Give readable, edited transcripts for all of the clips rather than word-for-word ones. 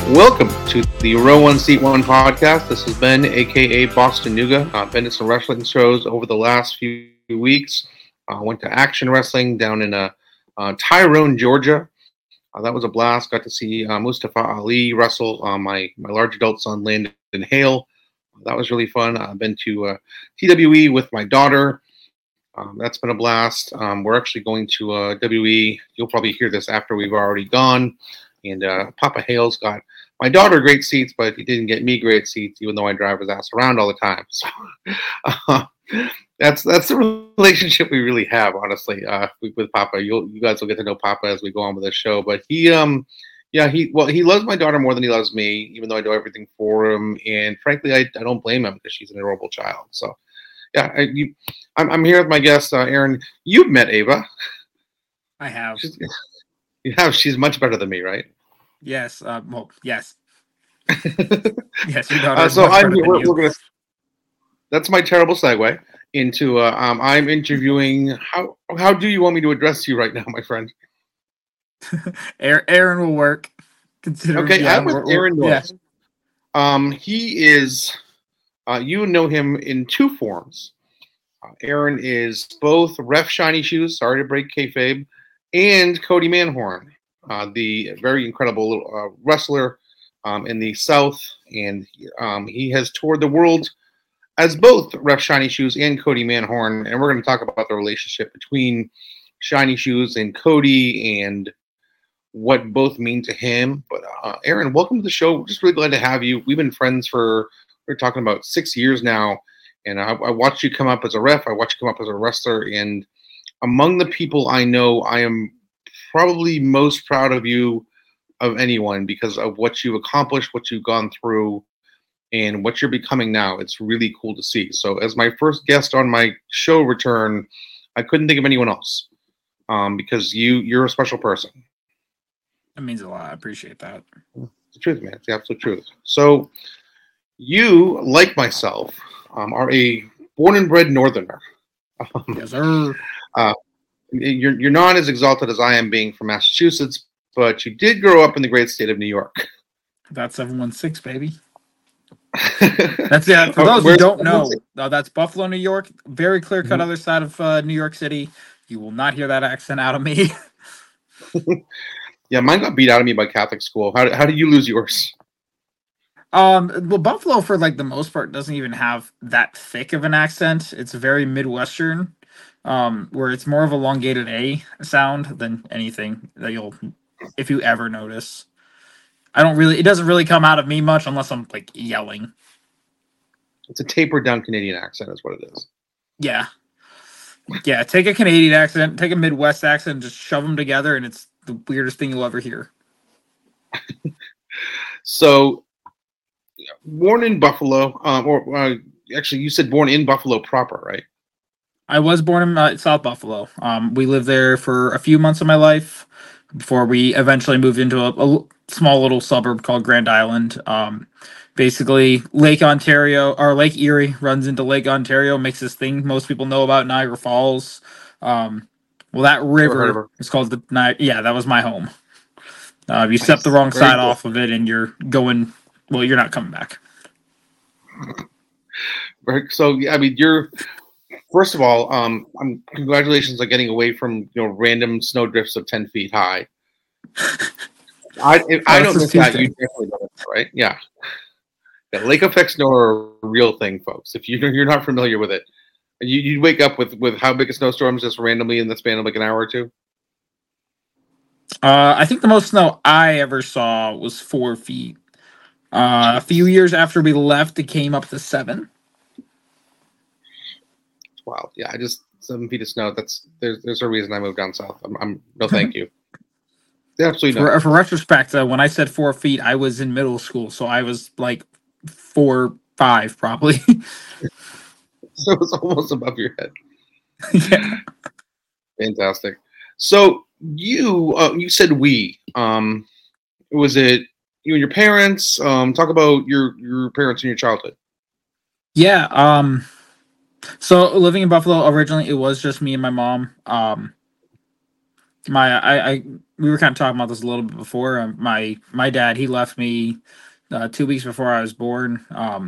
Welcome to the Row One Seat One podcast. This is Ben, aka Boston Nuga. I've been to some wrestling shows over the last few weeks. Went to Action Wrestling down in Tyrone, Georgia. That was a blast. Got to see Mustafa Ali wrestle my large adult son, Landon Hale. That was really fun. I've been to TWE with my daughter. That's been a blast. We're actually going to WE. You'll probably hear this after we've already gone. And Papa Hale's got my daughter great seats, but he didn't get me great seats, even though I drive his ass around all the time. So that's the relationship we really have, honestly, with Papa. You guys will get to know Papa as we go on with the show. But he loves my daughter more than he loves me, even though I do everything for him. And frankly, I don't blame him because she's an adorable child. So yeah, I'm here with my guest, Aaron. You've met Ava. I have. She's much better than me, right? Yes. Yes. Yes, your daughter is so much I'm better than you. That's my terrible segue into. I'm interviewing. How do you want me to address you right now, my friend? Aaron will work. Okay, I'm with Aaron Norris. Yeah. He is. You know him in two forms. Aaron is both Ref Shiny Shoes. Sorry to break kayfabe, and Cody Manhorn, the very incredible wrestler in the South, and he has toured the world as both Ref Shiny Shoes and Cody Manhorn, and we're going to talk about the relationship between Shiny Shoes and Cody and what both mean to him. But Aaron, welcome to the show. Just really glad to have you. We've been friends we're talking about 6 years now, and I watched you come up as a ref. I watched you come up as a wrestler, and among the people I know, I am probably most proud of you of anyone because of what you've accomplished, what you've gone through, and what you're becoming now. It's really cool to see. So as my first guest on my show return, I couldn't think of anyone else because you're a special person. That means a lot. I appreciate that. It's the truth, man. It's the absolute truth. So you, like myself, are a born and bred Northerner. Yes, sir. You're not as exalted as I am being from Massachusetts, but you did grow up in the great state of New York. That's 716, baby. That's for those who don't know, that's Buffalo, New York. Very clear-cut other side of New York City. You will not hear that accent out of me. Yeah, mine got beat out of me by Catholic school. How did you lose yours? Well, Buffalo, for like the most part, doesn't even have that thick of an accent. It's very Midwestern. Where it's more of elongated A sound than anything that if you ever notice. It doesn't really come out of me much unless I'm like yelling. It's a tapered down Canadian accent is what it is. Yeah. Yeah, take a Canadian accent, take a Midwest accent, and just shove them together, and it's the weirdest thing you'll ever hear. So, born in Buffalo, actually you said born in Buffalo proper, right? I was born in South Buffalo. We lived there for a few months of my life before we eventually moved into a small little suburb called Grand Island. Basically, Lake Ontario or Lake Erie runs into Lake Ontario, makes this thing most people know about Niagara Falls. Well, that river is called the Niagara. Yeah, that was my home. You step the wrong side off of it, and you're going. Well, you're not coming back. So, I mean, you're. First of all, congratulations on getting away from random snow drifts of 10 feet high. I don't miss that. You definitely know that, right? Yeah. Lake effect snow are a real thing, folks. If you're not familiar with it, you'd wake up with how big a snowstorm is just randomly in the span of like an hour or two. I think the most snow I ever saw was 4 feet. A few years after we left, it came up to 7. Wow. Yeah, 7 feet of snow. There's a reason I moved down south. I'm no thank you. Absolutely not. For retrospect, when I said 4 feet, I was in middle school, so I was like 4'5" probably. So it's almost above your head. Yeah. Fantastic. So you said we. Was it you and your parents? Talk about your parents in your childhood. Yeah. So living in Buffalo originally, it was just me and my mom. we were kind of talking about this a little bit before. My dad, he left me 2 weeks before I was born.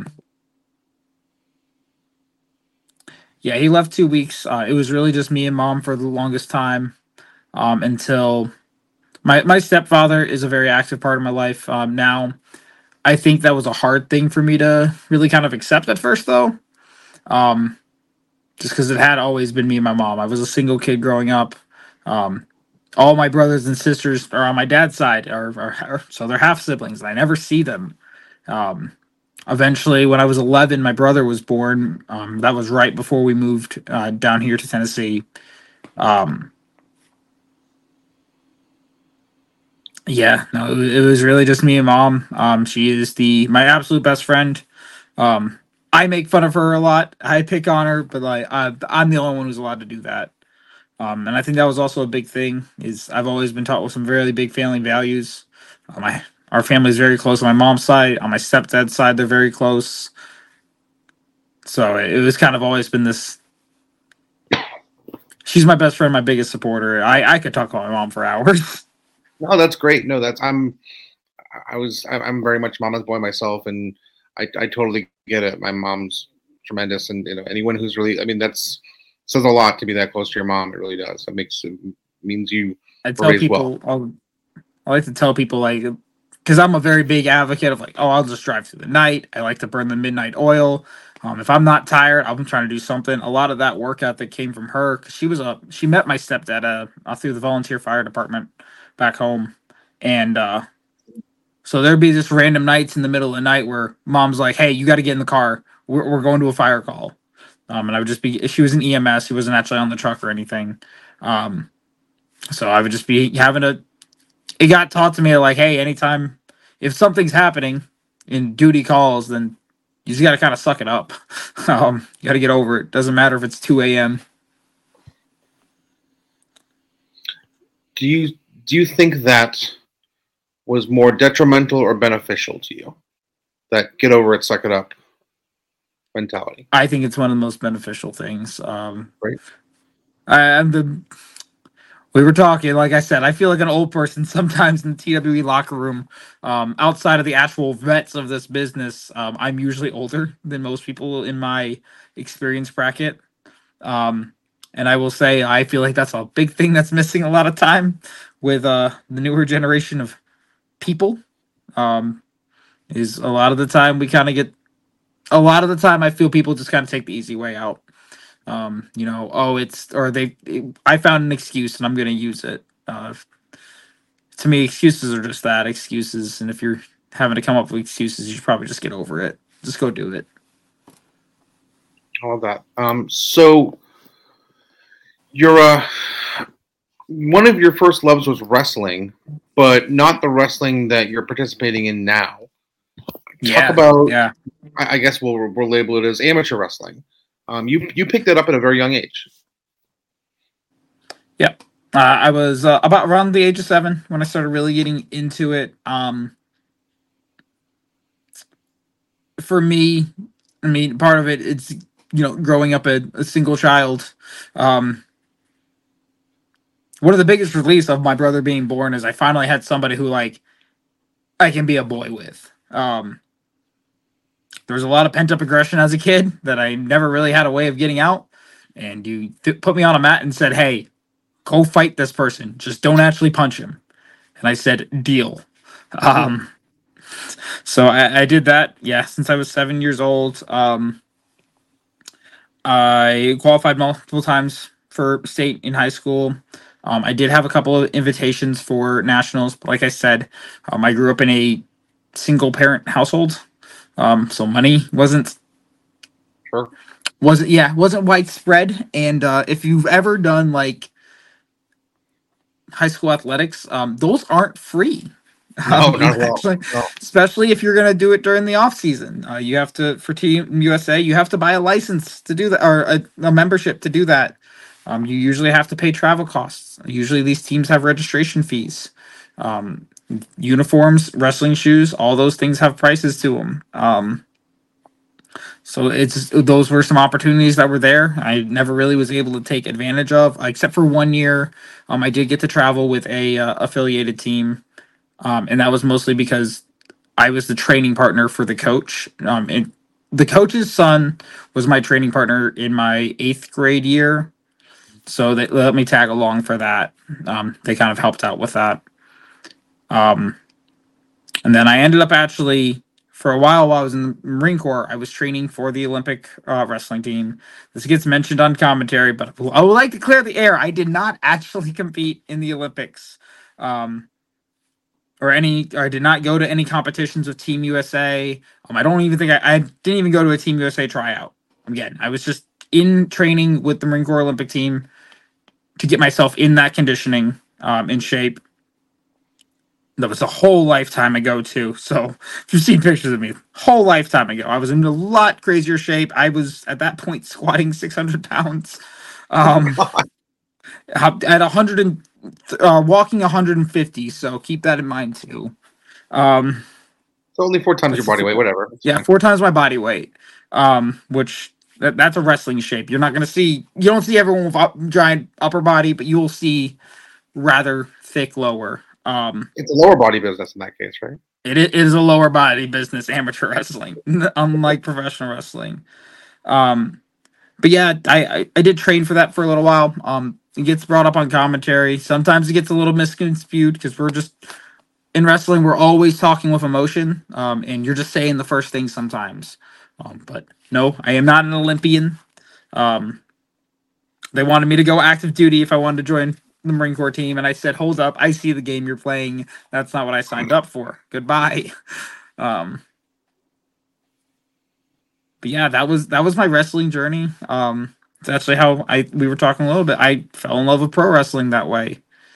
Yeah, he left 2 weeks. It was really just me and mom for the longest time, until my stepfather is a very active part of my life. Now, I think that was a hard thing for me to really kind of accept at first, though. Um, just because it had always been me and my mom. I was a single kid growing up. Um, all my brothers and sisters are on my dad's side, so they're half siblings, and I never see them. Um, Eventually, when I was 11, my brother was born. That was right before we moved down here to Tennessee. Um, yeah, no, it was really just me and mom. She is the my absolute best friend. Um, I make fun of her a lot. I pick on her, but like I'm the only one who's allowed to do that. And I think that was also a big thing. Is I've always been taught with some really big family values. My Our family is very close on my mom's side. On my stepdad's side, they're very close. So it was kind of always been this. She's my best friend, my biggest supporter. I could talk about my mom for hours. No, that's great. No, I'm very much mama's boy myself, and I totally get it. My mom's tremendous, and anyone who's really, I mean, that's says a lot to be that close to your mom. It really does. It means you I were tell raised well. people, I like to tell people, like, because I'm a very big advocate of, like, oh, I'll just drive through the night. I like to burn the midnight oil. If I'm not tired, I'm trying to do something. A lot of that work ethic came from her because she met my stepdad through the volunteer fire department back home, and so there'd be just random nights in the middle of the night where mom's like, "Hey, you got to get in the car. We're going to a fire call." And I would just be. She was an EMS. She wasn't actually on the truck or anything. Um, so I would just be having to. It got taught to me like, hey, anytime if something's happening in duty calls, then you just got to kind of suck it up. You got to get over it. Doesn't matter if it's 2 a.m. Do you think that was more detrimental or beneficial to you? That get over it, suck it up mentality. I think it's one of the most beneficial things. Right. We were talking, like I said, I feel like an old person sometimes in the TWE locker room. Outside of the actual vets of this business, I'm usually older than most people in my experience bracket. And I will say, I feel like that's a big thing that's missing a lot of time with the newer generation of people. Is a lot of the time we kind of get, a lot of the time I feel people just kind of take the easy way out. Oh, I found an excuse and I'm going to use it. To me, excuses are just that, excuses. And if you're having to come up with excuses, you should probably just get over it. Just go do it. All that. So you're one of your first loves was wrestling, but not the wrestling that you're participating in now. Talk about, yeah. I guess we'll label it as amateur wrestling. You picked that up at a very young age. Yeah. I was about around the age of 7 when I started really getting into it. For me, I mean, part of it's growing up a single child. One of the biggest reliefs of my brother being born is I finally had somebody who, like, I can be a boy with. There was a lot of pent up aggression as a kid that I never really had a way of getting out. And you put me on a mat and said, "Hey, go fight this person. Just don't actually punch him." And I said, "Deal." So I did that. Yeah, since I was 7 years old. I qualified multiple times for state in high school. I did have a couple of invitations for nationals, but like I said, I grew up in a single parent household, so money wasn't widespread. And if you've ever done like high school athletics, those aren't free. No, not at all. Actually, No. especially if you're going to do it during the off season. You have to, for Team USA, you have to buy a license to do that, or a membership to do that. You usually have to pay travel costs. Usually these teams have registration fees. Uniforms, wrestling shoes, all those things have prices to them. So those were some opportunities that were there. I never really was able to take advantage of, except for 1 year. I did get to travel with a affiliated team, and that was mostly because I was the training partner for the coach. And the coach's son was my training partner in my 8th grade year, so they let me tag along for that. They kind of helped out with that. And then I ended up actually, for a while I was in the Marine Corps, I was training for the Olympic wrestling team. This gets mentioned on commentary, but I would like to clear the air. I did not actually compete in the Olympics. I did not go to any competitions with Team USA. I don't even think I didn't even go to a Team USA tryout. Again, I was just in training with the Marine Corps Olympic team to get myself in that conditioning, in shape. That was a whole lifetime ago too. So if you've seen pictures of me, whole lifetime ago, I was in a lot crazier shape. I was at that point squatting 600 pounds, at 100 and walking 150. So keep that in mind too. It's only 4 times your body weight, whatever. Yeah, 4 times my body weight. Which that's a wrestling shape. You don't see everyone with giant upper body, but you'll see rather thick lower. It's a lower body business in that case, right? It is a lower body business, amateur wrestling, unlike professional wrestling. But yeah, I did train for that for a little while. It gets brought up on commentary. Sometimes it gets a little misconstrued because we're just in wrestling. We're always talking with emotion, and you're just saying the first thing sometimes. But no, I am not an Olympian. They wanted me to go active duty if I wanted to join the Marine Corps team, and I said, "Hold up! I see the game you're playing. That's not what I signed up for. Goodbye." But yeah, that was my wrestling journey. It's actually how we were talking a little bit. I fell in love with pro wrestling that way.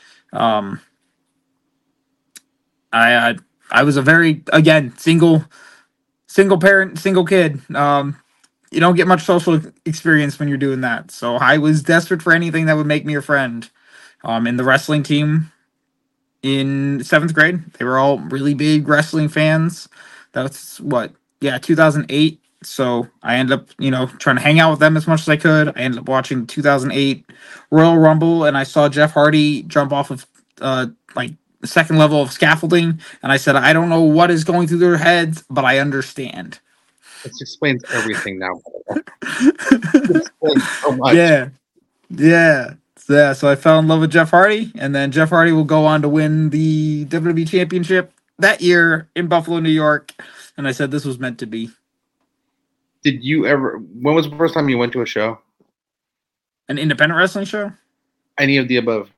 I was a very, again, single parent, single kid. You don't get much social experience when you're doing that. So I was desperate for anything that would make me a friend. In the wrestling team in 7th grade, they were all really big wrestling fans. That's 2008. So I ended up, trying to hang out with them as much as I could. I ended up watching 2008 Royal Rumble, and I saw Jeff Hardy jump off of the second level of scaffolding, and I said, I don't know what is going through their heads, but I understand. This explains everything now. It explains so much. Yeah. So I fell in love with Jeff Hardy, and then Jeff Hardy will go on to win the WWE Championship that year in Buffalo, New York. And I said this was meant to be. Did you ever? When was the first time you went to a show? An independent wrestling show? Any of the above?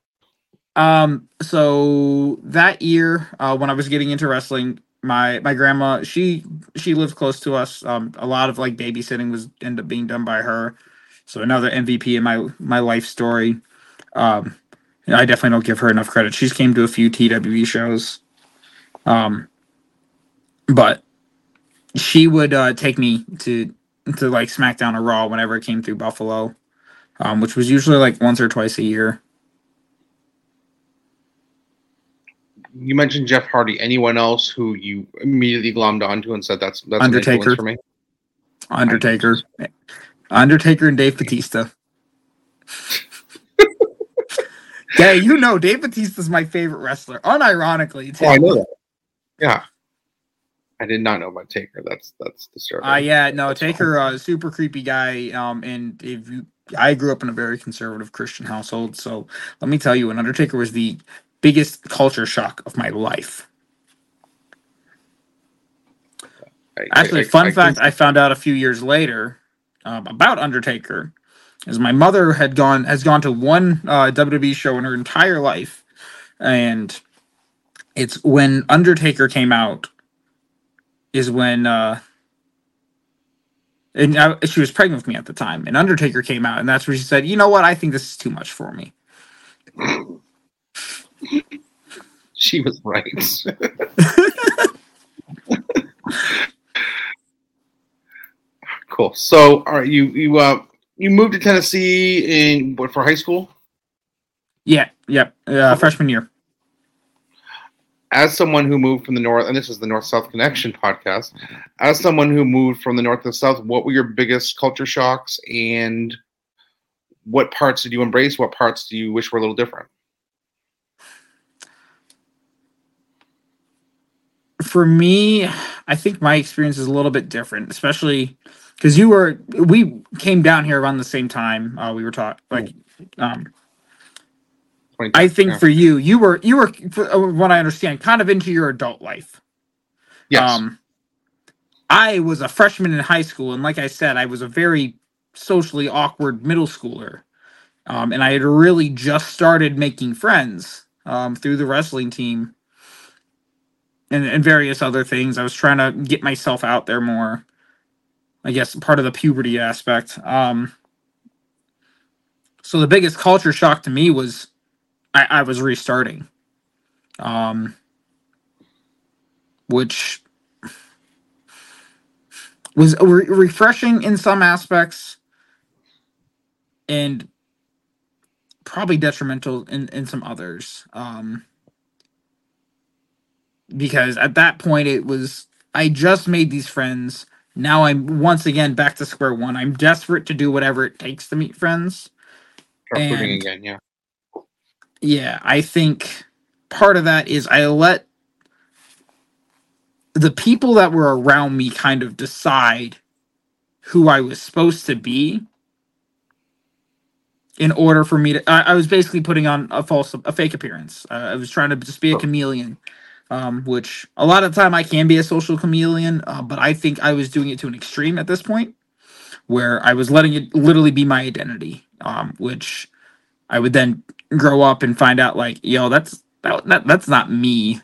So that year, when I was getting into wrestling, my grandma, she lived close to us. A lot of babysitting ended up being done by her. So another MVP in my life story. I definitely don't give her enough credit. She's came to a few TWE shows. But she would take me to SmackDown or Raw whenever it came through Buffalo, which was usually once or twice a year. You mentioned Jeff Hardy. Anyone else who you immediately glommed onto and said that's Undertaker for me? Undertaker and Dave Batista. Yeah, Dave Batista's my favorite wrestler, unironically too. Oh, I know that. Yeah, I did not know about Taker. That's disturbing. Taker, super creepy guy. And I grew up in a very conservative Christian household, so let me tell you, when Undertaker was the biggest culture shock of my life. Fun fact I found out a few years later about Undertaker is my mother has gone to one WWE show in her entire life, and it's when Undertaker came out is when she was pregnant with me at the time, and Undertaker came out, and that's where she said, "You know what? I think this is too much for me." She was right. Cool. So, all right, you moved to Tennessee for high school? Yeah. Freshman year. as someone who moved from the north, and this is the North South Connection podcast, as someone who moved from the north to the south, what were your biggest culture shocks, and what parts did you embrace? What parts do you wish were a little different? For me, I think my experience is a little bit different, especially because we came down here around the same time. We were taught like, I think for you were from what I understand, kind of into your adult life. Yes. I was a freshman in high school, and like I said, I was a very socially awkward middle schooler. And I had really just started making friends through the wrestling team and various other things. I was trying to get myself out there more. I guess part of the puberty aspect. So the biggest culture shock to me was I was restarting, which was refreshing in some aspects and probably detrimental in some others. Because at that point it was, I just made these friends. Now I'm once again back to square one. I'm desperate to do whatever it takes to meet friends. Recruiting again, yeah. Yeah, I think part of that is I let the people that were around me kind of decide who I was supposed to be in order for me to. I was basically putting on a fake appearance. I was trying to just be a chameleon, which a lot of the time I can be a social chameleon, but I think I was doing it to an extreme at this point, where I was letting it literally be my identity, which I would then grow up and find out like, yo, that's not me.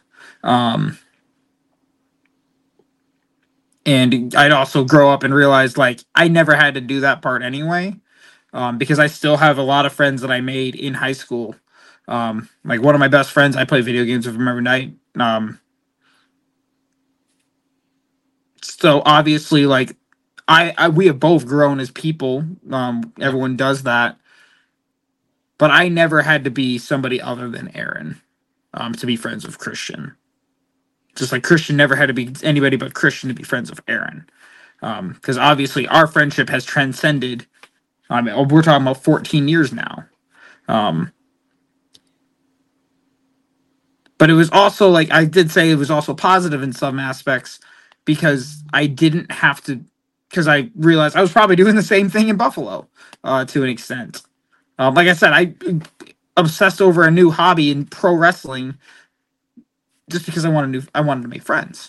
And I'd also grow up and realize like I never had to do that part anyway, because I still have a lot of friends that I made in high school. Like one of my best friends, I play video games with him every night. So obviously, like we have both grown as people. Everyone does that, but I never had to be somebody other than Aaron to be friends with Christian. Just like Christian never had to be anybody but Christian to be friends with Aaron. Because obviously our friendship has transcended. I mean, we're talking about 14 years now. But it was also like I did say it was also positive in some aspects because I didn't have to, because I realized I was probably doing the same thing in Buffalo to an extent. Like I said, I obsessed over a new hobby in pro wrestling just because I wanted to make friends.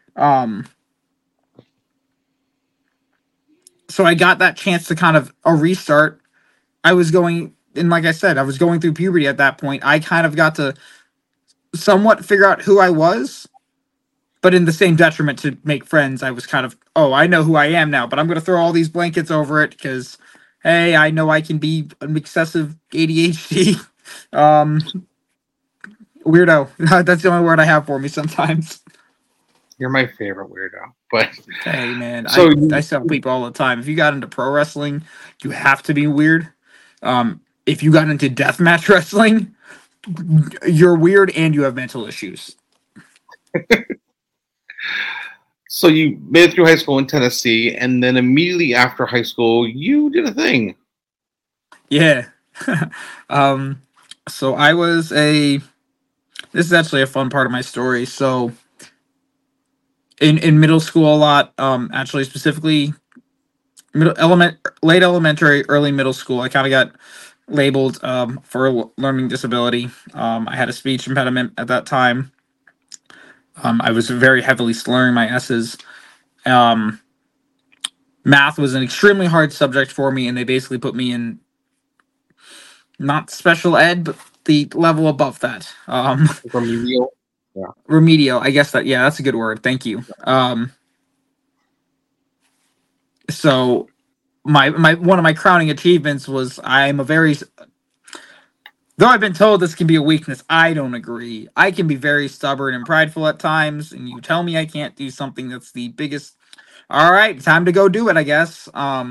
So I got that chance to kind of a restart. I was going, and like I said, I was going through puberty at that point. I kind of got to somewhat figure out who I was, but in the same detriment to make friends, I was kind of, oh, I know who I am now, but I'm going to throw all these blankets over it because, hey, I know I can be an excessive ADHD weirdo. That's the only word I have for me sometimes. You're my favorite weirdo. But hey, man, so I tell people all the time, if you got into pro wrestling, you have to be weird. If you got into deathmatch wrestling, you're weird and you have mental issues. So you made it through high school in Tennessee, and then immediately after high school, you did a thing. Yeah. So I was this is actually a fun part of my story. So in middle school a lot, actually specifically late elementary, early middle school, I kind of got labeled for a learning disability. I had a speech impediment at that time. I was very heavily slurring my S's. Math was an extremely hard subject for me, and they basically put me in not special ed, but the level above that. Remedial. Yeah. Remedial. I guess that's a good word. Thank you. So my one of my crowning achievements was though I've been told this can be a weakness, I don't agree. I can be very stubborn and prideful at times, and you tell me I can't do something that's the biggest. All right, time to go do it, I guess.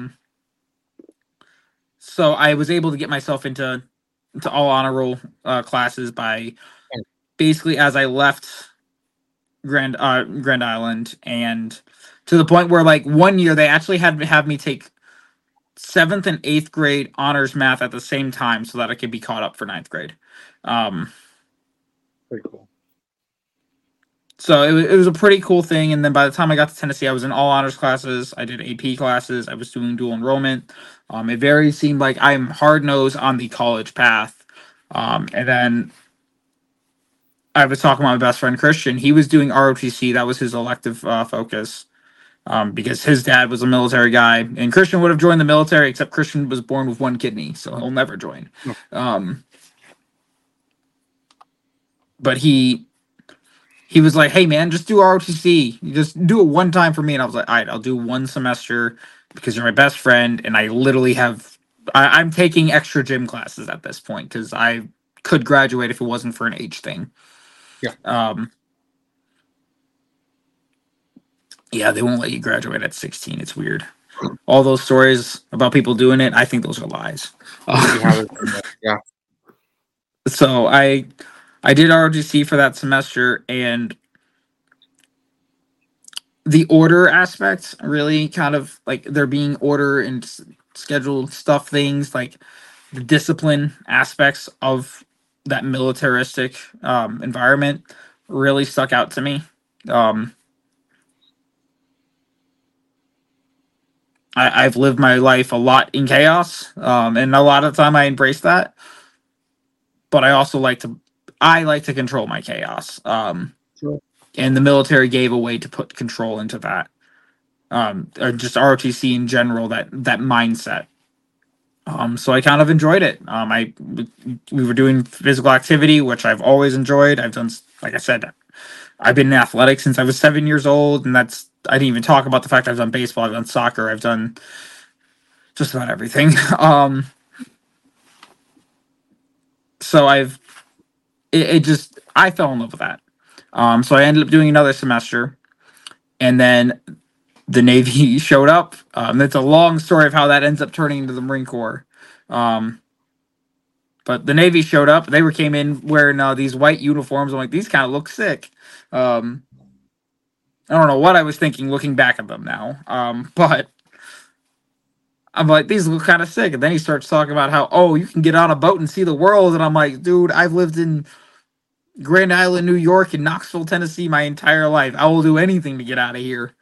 So I was able to get myself into all honor roll classes by basically as I left Grand Island, and to the point where like one year they actually had to have me take seventh and eighth grade honors math at the same time so that I could be caught up for ninth grade. Pretty cool. So it was a pretty cool thing. And then by the time I got to Tennessee, I was in all honors classes. I did AP classes. I was doing dual enrollment. It very seemed like I'm hard nosed on the college path. And then I was talking to my best friend Christian. He was doing ROTC. That was his elective focus. Because his dad was a military guy, and Christian would have joined the military, except Christian was born with one kidney, so he'll never join. But he was like, "Hey man, just do ROTC. You just do it one time for me." And I was like, "All right, I'll do one semester because you're my best friend." And I literally I'm taking extra gym classes at this point because I could graduate if it wasn't for an age thing. Yeah. Yeah, they won't let you graduate at 16. It's weird. All those stories about people doing it, I think those are lies. Yeah. So I did ROTC for that semester, and the order aspects really kind of like there being order and scheduled stuff things, like the discipline aspects of that militaristic environment really stuck out to me. I've lived my life a lot in chaos, and a lot of the time I embrace that. But I also like to control my chaos. Sure. And the military gave a way to put control into that. Or just ROTC in general, that mindset. So I kind of enjoyed it. We were doing physical activity, which I've always enjoyed. I've done, like I said, I've been in athletics since I was 7 years old, and I didn't even talk about the fact I've done baseball, I've done soccer, I've done just about everything. So I fell in love with that. So I ended up doing another semester, and then the Navy showed up. It's a long story of how that ends up turning into the Marine Corps. But the Navy showed up. They came in wearing these white uniforms. I'm like, these kind of look sick. I don't know what I was thinking looking back at them now. But I'm like, these look kind of sick. And then he starts talking about how, oh, you can get on a boat and see the world. And I'm like, dude, I've lived in Grand Island, New York, and Knoxville, Tennessee my entire life. I will do anything to get out of here.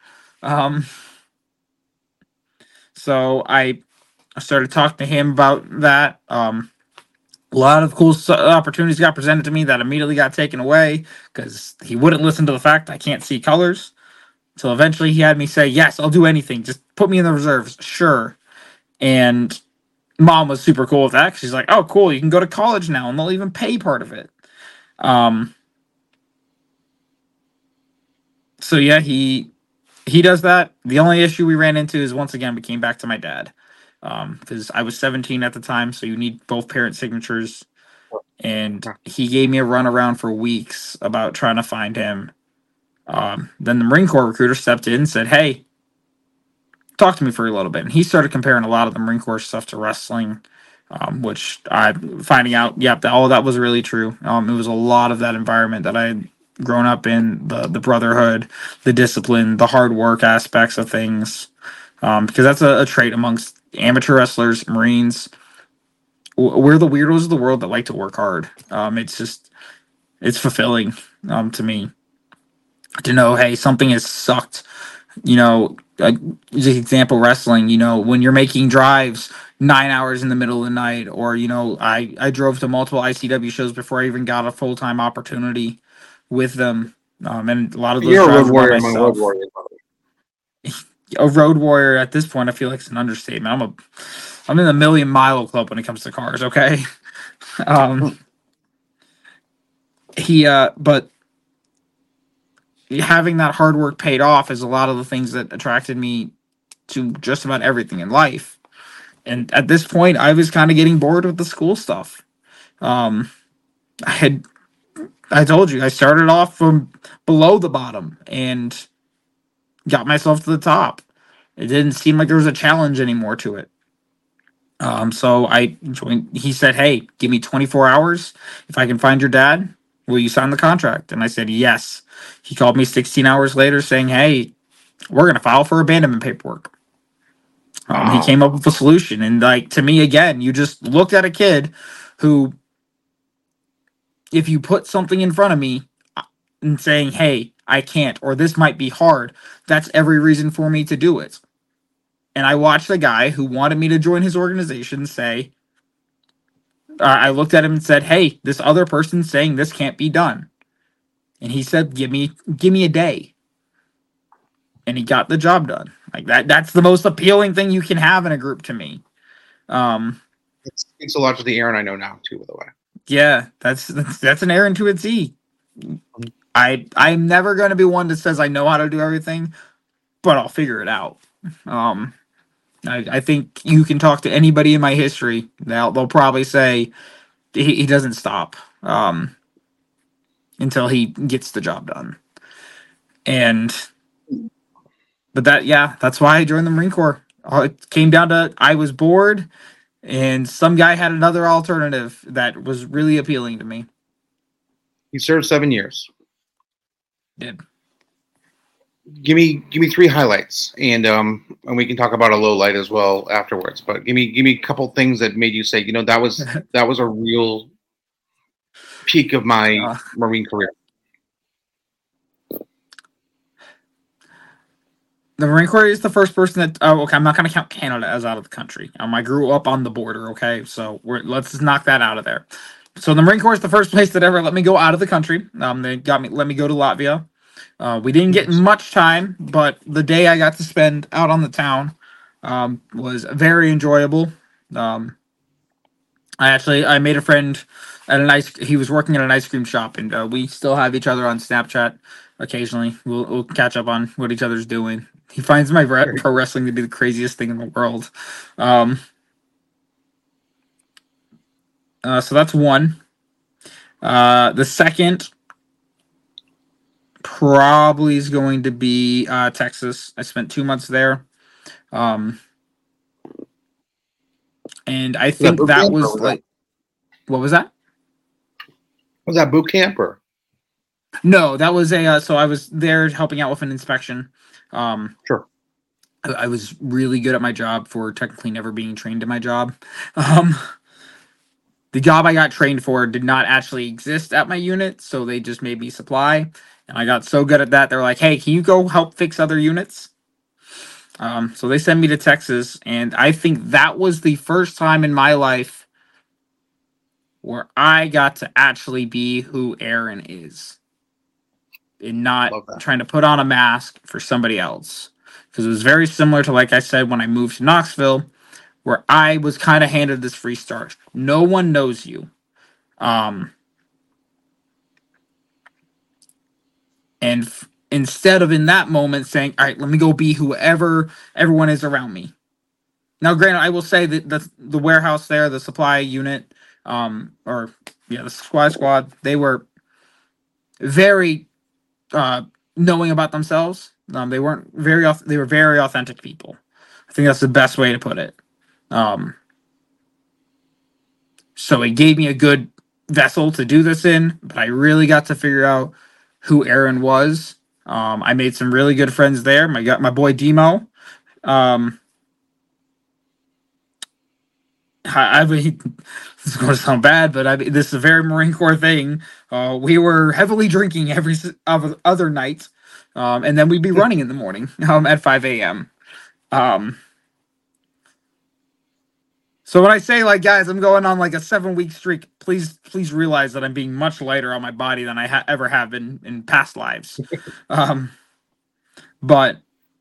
So I started talking to him about that. A lot of cool opportunities got presented to me that immediately got taken away because he wouldn't listen to the fact I can't see colors. So eventually he had me say, yes, I'll do anything. Just put me in the reserves. Sure. And Mom was super cool with that. She's like, oh, cool. You can go to college now and they'll even pay part of it. So yeah, he does that. The only issue we ran into is once again we came back to my dad. Because I was 17 at the time, so you need both parent signatures. And he gave me a runaround for weeks about trying to find him. Then the Marine Corps recruiter stepped in and said, hey, talk to me for a little bit. And he started comparing a lot of the Marine Corps stuff to wrestling, which I'm finding out, yep, all of that was really true. It was a lot of that environment that I had grown up in, the brotherhood, the discipline, the hard work aspects of things. Because that's a trait amongst amateur wrestlers, Marines. We're the weirdos of the world that like to work hard. It's fulfilling to me to know, hey, something has sucked. Example, wrestling, when you're making drives 9 hours in the middle of the night, or, I drove to multiple ICW shows before I even got a full-time opportunity with them. And a lot of those You're drives a road warrior among road warriors. A road warrior at this point, I feel like it's an understatement. I'm in the million mile club when it comes to cars. Okay. But having that hard work paid off is a lot of the things that attracted me to just about everything in life. And at this point, I was kind of getting bored with the school stuff. I told you, I started off from below the bottom and got myself to the top. It didn't seem like there was a challenge anymore to it. So I joined. He said, hey, give me 24 hours. If I can find your dad, Will you sign the contract? And I said, yes. He called me 16 hours later saying, hey, we're going to file for abandonment paperwork. He Wow. came up with a solution. And like, to me, again, you just looked at a kid who, if you put something in front of me and saying, hey, I can't, or this might be hard, that's every reason for me to do it. And I watched a guy who wanted me to join his organization say, I looked at him and said, hey, this other person's saying this can't be done. And he said, give me a day. And he got the job done. Like that's the most appealing thing you can have in a group to me. It speaks a lot to the Aaron I know now too, by the way. Yeah, that's an Aaron to a T. I'm never going to be one that says I know how to do everything, but I'll figure it out. I think you can talk to anybody in my history. They'll probably say he doesn't stop until he gets the job done. But that's why I joined the Marine Corps. It came down to I was bored, and some guy had another alternative that was really appealing to me. He served 7 years. Did. Give me 3 highlights, and we can talk about a low light as well afterwards. But give me a couple things that made you say, that was a real peak of my Marine career. The Marine Corps is the first person that. Oh, okay. I'm not going to count Canada as out of the country. I grew up on the border. Okay, so let's just knock that out of there. So the Marine Corps is the first place that ever let me go out of the country. They let me go to Latvia. We didn't get much time, but the day I got to spend out on the town was very enjoyable. I made a friend at he was working at an ice cream shop, and we still have each other on Snapchat occasionally. We'll catch up on what each other's doing. He finds my pro wrestling to be the craziest thing in the world. So that's one. The second probably is going to be Texas. I spent 2 months there. And I think that was like, what was that? Was that boot camp or? No, that was so I was there helping out with an inspection. Sure. I was really good at my job for technically never being trained in my job. The job I got trained for did not actually exist at my unit, so they just made me supply. And I got so good at that, they're like, hey, can you go help fix other units? So they sent me to Texas, and I think that was the first time in my life where I got to actually be who Aaron is. And not trying to put on a mask for somebody else. Because it was very similar to, like I said, when I moved to Knoxville, where I was kind of handed this free start. No one knows you. Instead of in that moment saying, all right, let me go be whoever everyone is around me. Now, granted, I will say that the warehouse there, the supply unit, the squad, they were very knowing about themselves. They were very authentic people. I think that's the best way to put it. So it gave me a good vessel to do this in, but I really got to figure out who Aaron was. I made some really good friends there. My boy Demo. This is going to sound bad, but this is a very Marine Corps thing. We were heavily drinking every other night, and then we'd be running in the morning at 5 a.m. So when I say, like, guys, I'm going on like a 7-week streak, please realize that I'm being much lighter on my body than I ever have been in past lives. But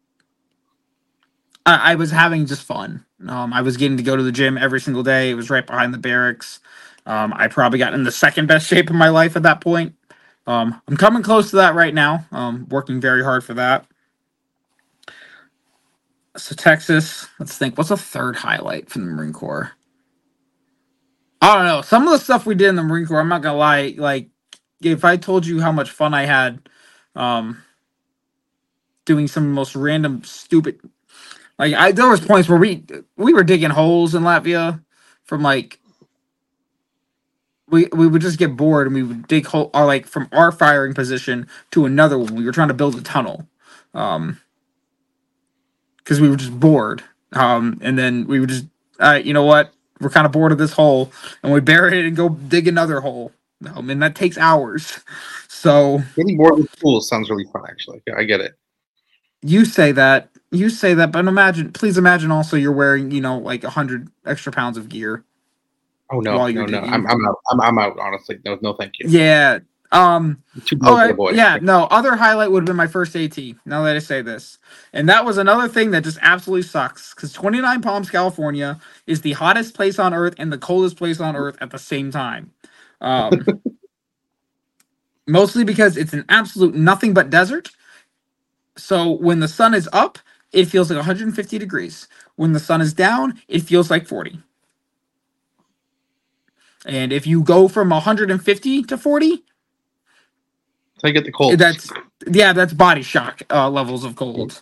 I was having just fun. I was getting to go to the gym every single day. It was right behind the barracks. I probably got in the second best shape of my life at that point. I'm coming close to that right now. Working very hard for that. So Texas, let's think. What's a third highlight from the Marine Corps? I don't know. Some of the stuff we did in the Marine Corps, I'm not gonna lie. Like, if I told you how much fun I had, doing some of the most random, stupid. Like, there was points where we were digging holes in Latvia from like we would just get bored and we would dig hole or like from our firing position to another one. We were trying to build a tunnel. Because we were just bored. And then we would just, you know what? We're kind of bored of this hole, and we bury it and go dig another hole. And that takes hours. So Getting bored with school sounds really fun, actually. I get it. you say that, but please imagine also you're wearing, like 100 extra pounds of gear. Oh no, while you're no, digging. I'm out. I'm out. Honestly, no, thank you. Yeah. Too bored for the boy. Yeah, no, other highlight would have been my first AT, now that I say this. And that was another thing that just absolutely sucks, because 29 Palms, California is the hottest place on Earth and the coldest place on Earth at the same time. Mostly because it's an absolute nothing but desert. So when the sun is up, it feels like 150 degrees. When the sun is down, it feels like 40. And if you go from 150 to 40, I get the cold. That's body shock levels of cold.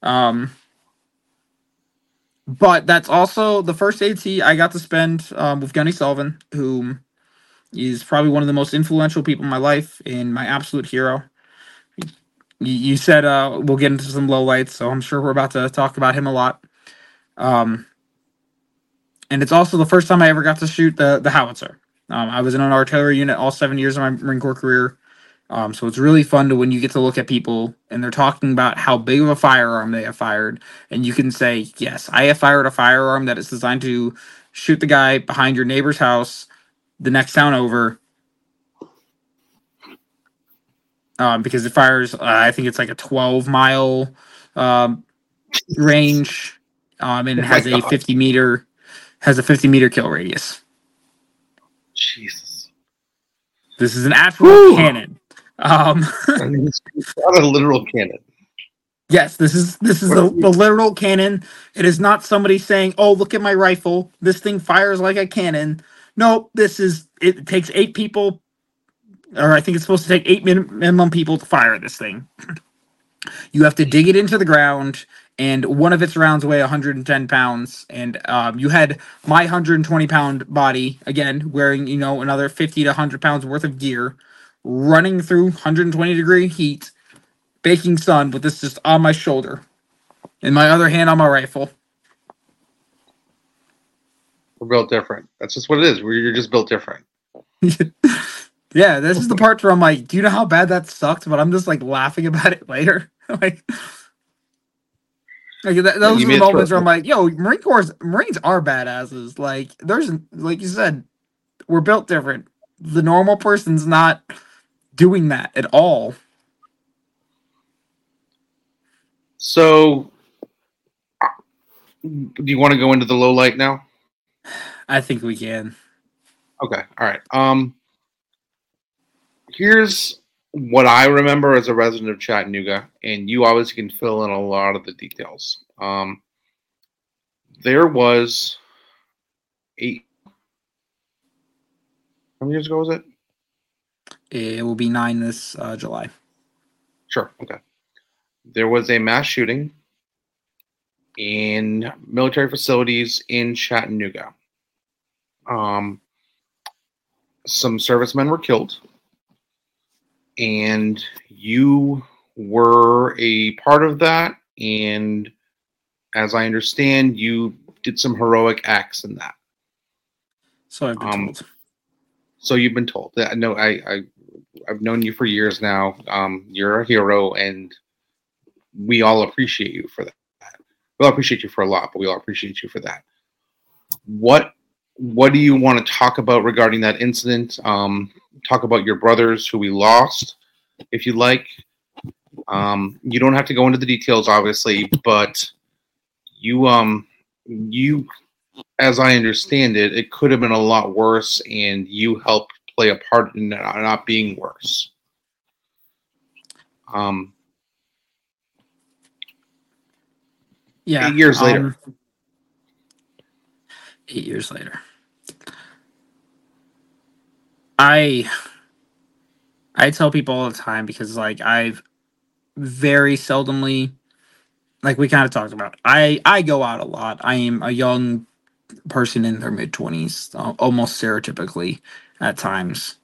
But that's also the first AT I got to spend with Gunny Sullivan, who is probably one of the most influential people in my life and my absolute hero. You said we'll get into some lowlights, so I'm sure we're about to talk about him a lot. And it's also the first time I ever got to shoot the howitzer. I was in an artillery unit all 7 years of my Marine Corps career. So it's really fun when you get to look at people and they're talking about how big of a firearm they have fired. And you can say, yes, I have fired a firearm that is designed to shoot the guy behind your neighbor's house the next town over. Because it fires, I think it's like a 12-mile range. And it has a 50-meter kill radius. Jesus. This is an actual cannon. It's not a literal cannon. Yes, this is the literal cannon. It is not somebody saying, "Oh, look at my rifle. This thing fires like a cannon." No, it takes 8 people, or I think it's supposed to take 8 minimum people to fire this thing. You have to dig it into the ground, and one of its rounds weigh 110 pounds. And you had my 120-pound body, again, wearing, another 50 to 100 pounds worth of gear, running through 120-degree heat, baking sun, with this just on my shoulder, and my other hand on my rifle. We're built different. That's just what it is. You're just built different. Yeah, this is the part where I'm like, do you know how bad that sucked? But I'm just like laughing about it later. Those are the moments where I'm like, yo, Marines are badasses. Like, there's, like you said, we're built different. The normal person's not doing that at all. So, do you want to go into the low light now? I think we can. Okay, all right. Here's what I remember as a resident of Chattanooga, and you obviously can fill in a lot of the details. There was how many years ago was it? It will be 9 this July. Sure, okay. There was a mass shooting in military facilities in Chattanooga. Some servicemen were killed, and you were a part of that. And as I understand, you did some heroic acts in that. So I've been told. So you've been told. No, I've known you for years now. You're a hero, and we all appreciate you for that. We all appreciate you for a lot, but we all appreciate you for that. What do you want to talk about regarding that incident? Talk about your brothers who we lost, if you like. You don't have to go into the details, obviously, but you, as I understand it, it could have been a lot worse, and you helped play a part in not being worse. 8 years later. 8 years later. I tell people all the time, because like I've very seldomly, like we kind of talked about, I go out a lot. I am a young person in their mid-20s, almost stereotypically. at times.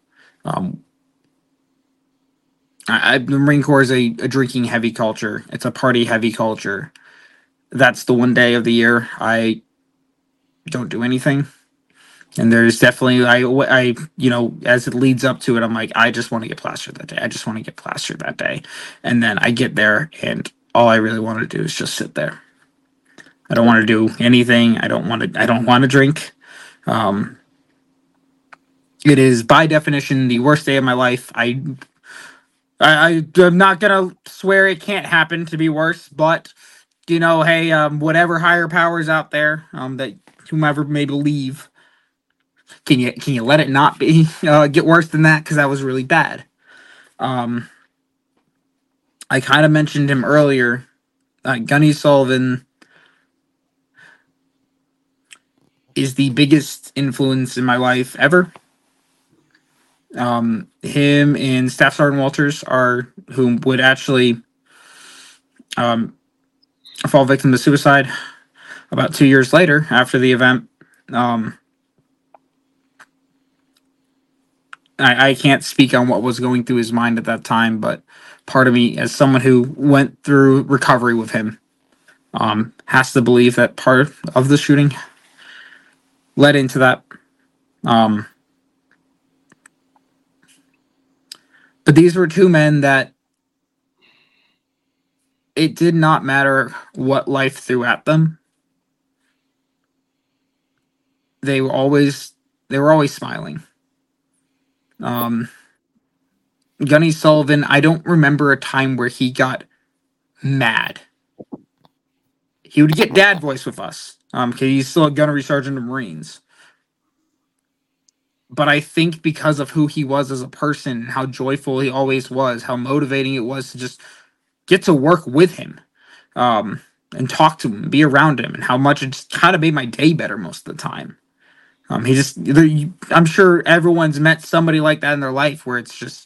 The Marine Corps is a drinking heavy culture. It's a party heavy culture. That's the one day of the year I don't do anything. And there's definitely, as it leads up to it, I'm like, I just want to get plastered that day. I just want to get plastered that day. And then I get there, and all I really want to do is just sit there. I don't want to do anything. I don't want to drink. It is by definition the worst day of my life. I'm not gonna swear it can't happen to be worse, but hey, whatever higher powers out there, that whomever may believe, can you let it not be get worse than that? Because that was really bad. I kind of mentioned him earlier. Gunny Sullivan is the biggest influence in my life ever. Him and Staff Sergeant Walters who would actually fall victim to suicide about 2 years later after the event. I can't speak on what was going through his mind at that time, but part of me, as someone who went through recovery with him, has to believe that part of the shooting led into that. But these were two men that it did not matter what life threw at them. They were always smiling. Gunny Sullivan, I don't remember a time where he got mad. He would get dad voice with us, because he's still a gunnery sergeant of Marines. But I think because of who he was as a person, how joyful he always was, how motivating it was to just get to work with him, and talk to him, be around him, and how much it just kind of made my day better most of the time. I'm sure everyone's met somebody like that in their life where it's just,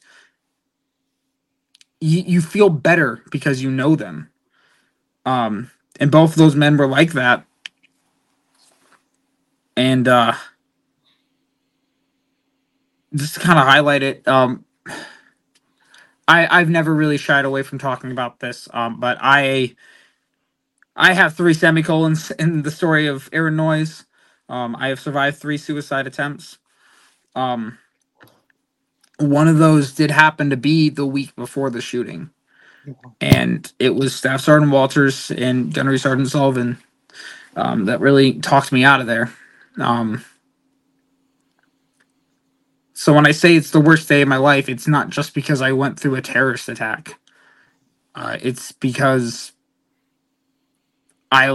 you feel better because you know them. And both of those men were like that. And just to kind of highlight it, I've never really shied away from talking about this, but I have 3 semicolons in the story of Aaron Noyes. I have survived 3 suicide attempts. One of those did happen to be the week before the shooting. And it was Staff Sergeant Walters and Gunnery Sergeant Sullivan that really talked me out of there. So when I say it's the worst day of my life, it's not just because I went through a terrorist attack. It's because I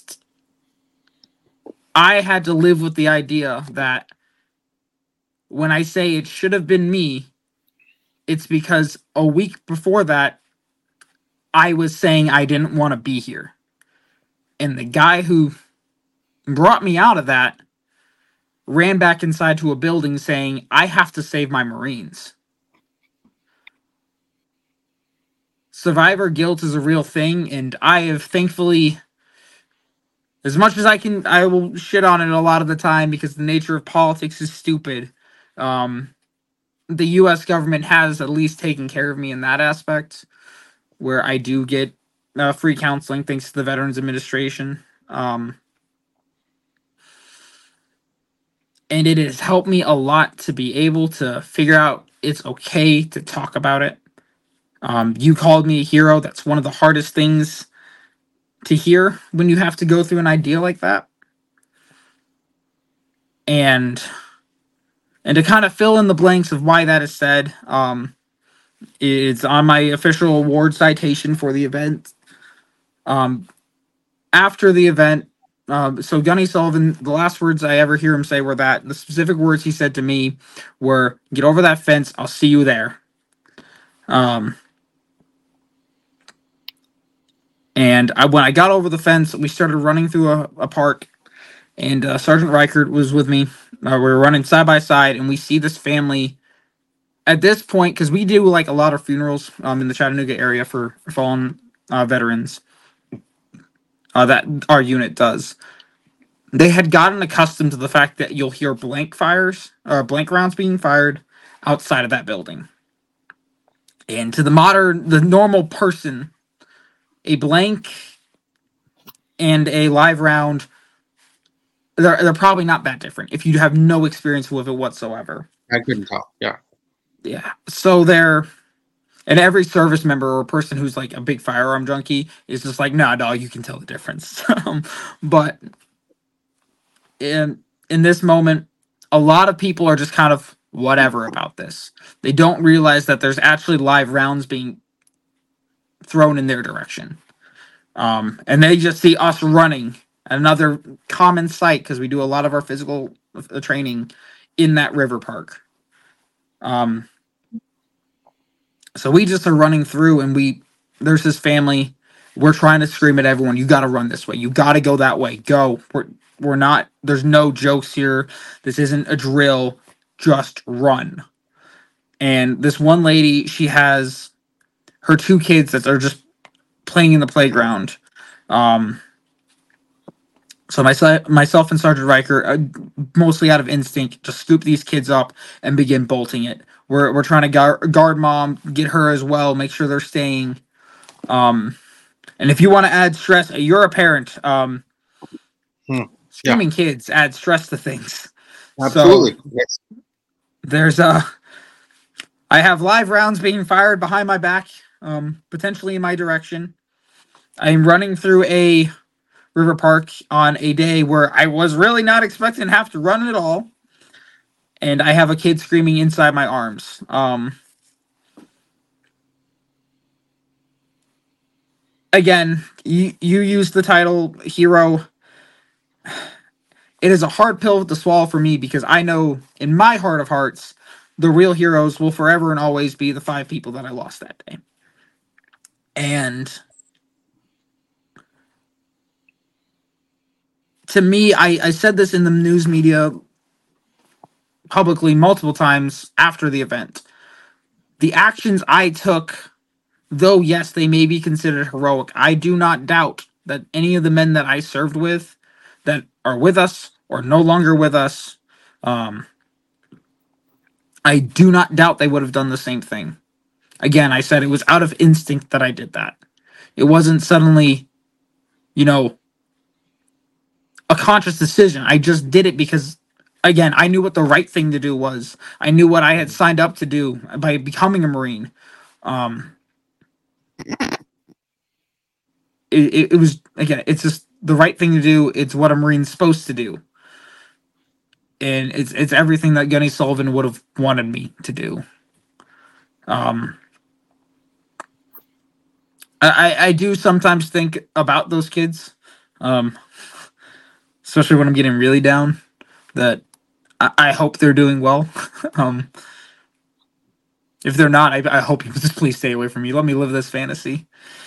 had to live with the idea that when I say it should have been me, it's because a week before that, I was saying I didn't want to be here. And the guy who brought me out of that ran back inside to a building saying, I have to save my Marines. Survivor guilt is a real thing, and I have thankfully, as much as I will shit on it a lot of the time because the nature of politics is stupid. The U.S. government has at least taken care of me in that aspect, where I do get free counseling thanks to the Veterans Administration. And it has helped me a lot to be able to figure out it's okay to talk about it. You called me a hero. That's one of the hardest things to hear when you have to go through an idea like that. And to kind of fill in the blanks of why that is said, it's on my official award citation for the event. After the event, so Gunny Sullivan, the last words I ever hear him say were that. The specific words he said to me were, "Get over that fence, I'll see you there." And when I got over the fence, we started running through a park, and Sergeant Reichert was with me. We were running side by side, and we see this family. At this point, because we do like a lot of funerals in the Chattanooga area for fallen veterans, that our unit does. they had gotten accustomed to the fact that you'll hear blank fires or blank rounds being fired outside of that building. And to the normal person, a blank and a live round, they're probably not that different if you have no experience with it whatsoever. I couldn't tell. Yeah. Yeah. So and every service member or person who's like a big firearm junkie is just like, nah, dog, you can tell the difference. But in this moment, a lot of people are just kind of whatever about this. They don't realize that there's actually live rounds being thrown in their direction. And they just see us running. Another common sight, because we do a lot of our physical training in that river park. So we just are running through, and there's this family. We're trying to scream at everyone, you got to run this way. You got to go that way. Go. We're not, there's no jokes here. This isn't a drill. Just run. And this one lady, she has her 2 kids that are just playing in the playground. So myself and Sergeant Riker, mostly out of instinct, just scoop these kids up and begin bolting it. We're trying to guard mom, get her as well, make sure they're staying. And if you want to add stress, you're a parent. Screaming kids add stress to things. Absolutely. So, yes. There's I have live rounds being fired behind my back, potentially in my direction. I'm running through a river park on a day where I was really not expecting to have to run at all. And I have a kid screaming inside my arms. Again, you used the title hero. It is a hard pill to swallow for me because I know in my heart of hearts, the real heroes will forever and always be the 5 people that I lost that day. And to me, I said this in the news media publicly multiple times after the event. The actions I took, though yes, they may be considered heroic, I do not doubt that any of the men that I served with that are with us or no longer with us, I do not doubt they would have done the same thing. Again, I said it was out of instinct that I did that. It wasn't suddenly, a conscious decision. I just did it because, again, I knew what the right thing to do was. I knew what I had signed up to do by becoming a Marine. It was, again, it's just the right thing to do. It's what a Marine's supposed to do. And it's everything that Gunny Sullivan would have wanted me to do. I do sometimes think about those kids, especially when I'm getting really down, that I hope they're doing well. If they're not, I hope you just please stay away from me. Let me live this fantasy.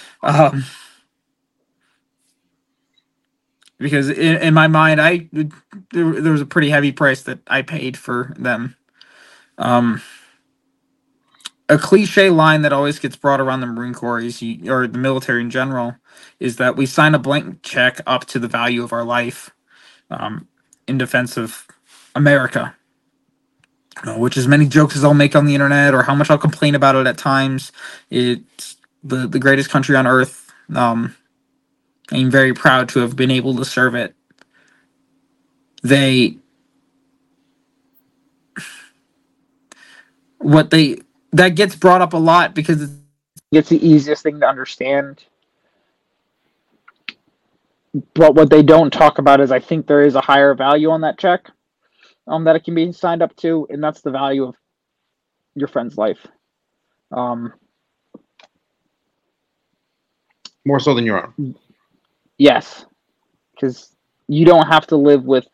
Because in my mind, there was a pretty heavy price that I paid for them. A cliche line that always gets brought around the Marine Corps or the military in general is that we sign a blank check up to the value of our life in defense of America. Which, as many jokes as I'll make on the internet or how much I'll complain about it at times, it's the greatest country on earth. I'm very proud to have been able to serve it. That gets brought up a lot because it's the easiest thing to understand. But what they don't talk about is I think there is a higher value on that check that it can be signed up to, and that's the value of your friend's life. More so than your own. Yes, because you don't have to live with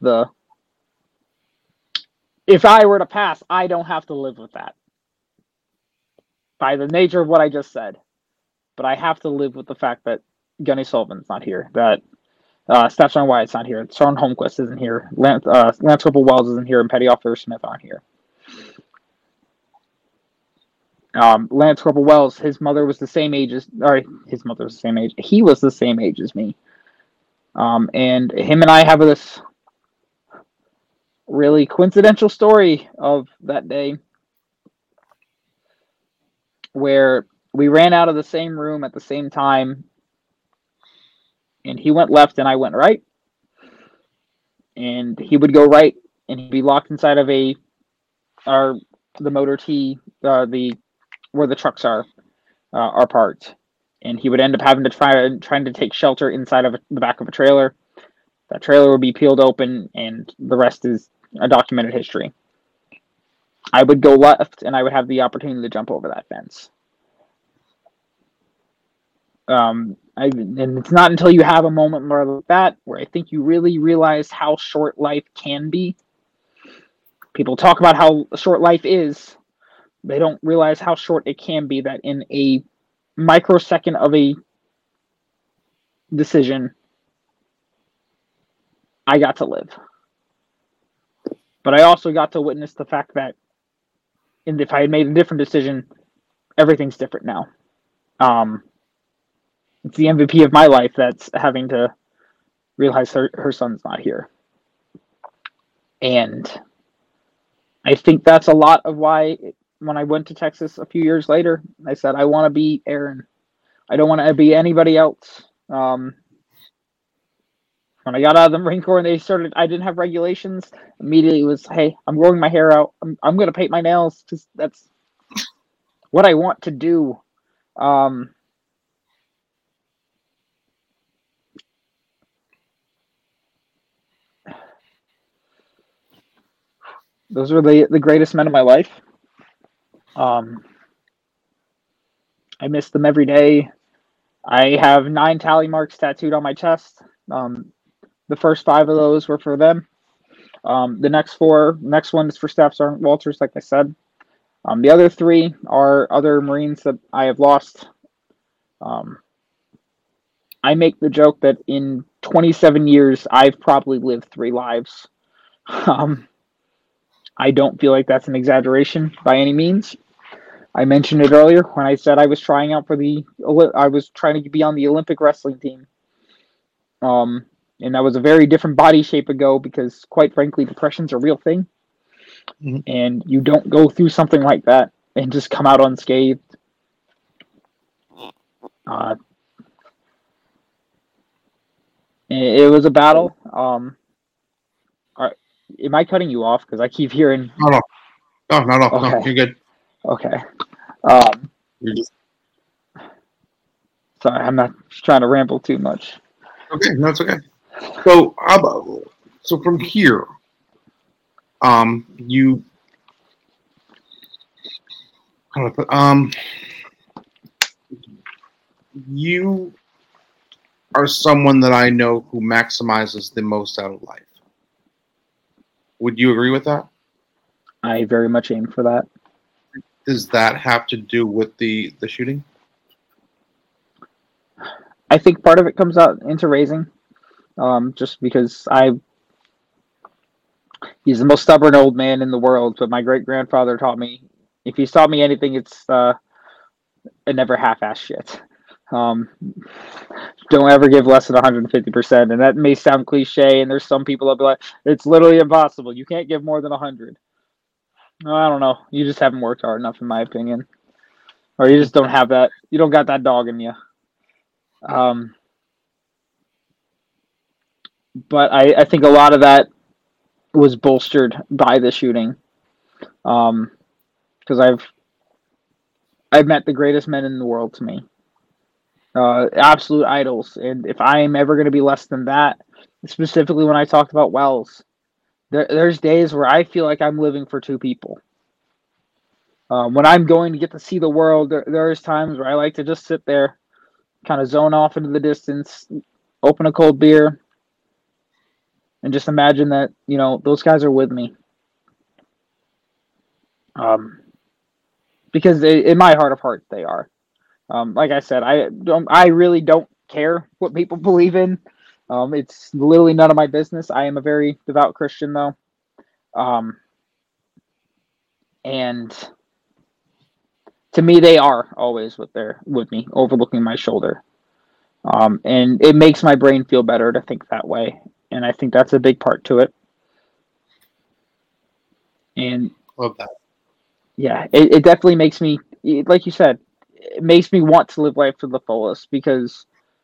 if I were to pass, I don't have to live with that. By the nature of what I just said. But I have to live with the fact that Gunny Sullivan's not here, that Staff Sergeant Wyatt's not here, Sergeant Holmquist isn't here, Lance Corporal Wells isn't here, and Petty Officer Smith aren't here. Lance Corporal Wells, his mother was the same age as, his mother was the same age. He was the same age as me. And him and I have this really coincidental story of that day where we ran out of the same room at the same time, and he went left and I went right, and he would go right and he'd be locked inside of the motor T, the where the trucks are parked, and he would end up having to trying to take shelter inside of the back of a trailer. That trailer would be peeled open, and the rest is a documented history. I would go left, and I would have the opportunity to jump over that fence. And it's not until you have a moment like that where I think you really realize how short life can be. People talk about how short life is. They don't realize how short it can be, that in a microsecond of a decision, I got to live. But I also got to witness the fact that if I had made a different decision, everything's different now. It's the MVP of my life that's having to realize her son's not here. And I think that's a lot of why when I went to Texas a few years later, I said, I want to be Aaron. I don't want to be anybody else. When I got out of the Marine Corps and I didn't have regulations, immediately it was, hey, I'm growing my hair out. I'm going to paint my nails because that's what I want to do. Those were the greatest men of my life. I miss them every day. I have 9 tally marks tattooed on my chest. The first 5 of those were for them. The next one is for Staff Sergeant Walters, like I said. The other 3 are other Marines that I have lost. I make the joke that in 27 years, I've probably lived 3 lives. I don't feel like that's an exaggeration by any means. I mentioned it earlier when I said I was trying out I was trying to be on the Olympic wrestling team. And that was a very different body shape ago because, quite frankly, depression's a real thing. Mm-hmm. And you don't go through something like that and just come out unscathed. It was a battle. Am I cutting you off? Because I keep hearing... No, not at all. Okay. No, you're good. Okay. You're just... Sorry, I'm not trying to ramble too much. Okay, no, it's okay. So from here, you are someone that I know who maximizes the most out of life. Would you agree with that? I very much aim for that. Does that have to do with the shooting? I think part of it comes out into raising. Just because he's the most stubborn old man in the world, but my great-grandfather taught me, if he's taught me anything, it's never half-ass shit. Don't ever give less than 150%, and that may sound cliche, and there's some people that be like, it's literally impossible. You can't give more than 100. I don't know. You just haven't worked hard enough, in my opinion. Or you just don't have that. You don't got that dog in you. But I think a lot of that was bolstered by the shooting. Because I've met the greatest men in the world to me. Absolute idols. And if I am ever going to be less than that, specifically when I talked about Wells, there's days where I feel like I'm living for 2 people. When I'm going to get to see the world, there's times where I like to just sit there, kind of zone off into the distance, open a cold beer, and just imagine that, those guys are with me. Because in my heart of hearts, they are. Like I said, I really don't care what people believe in. It's literally none of my business. I am a very devout Christian, though. And to me, they are always with me, overlooking my shoulder. And it makes my brain feel better to think that way. And I think that's a big part to it. And Love that. yeah, it definitely makes me, like you said, it makes me want to live life to the fullest, because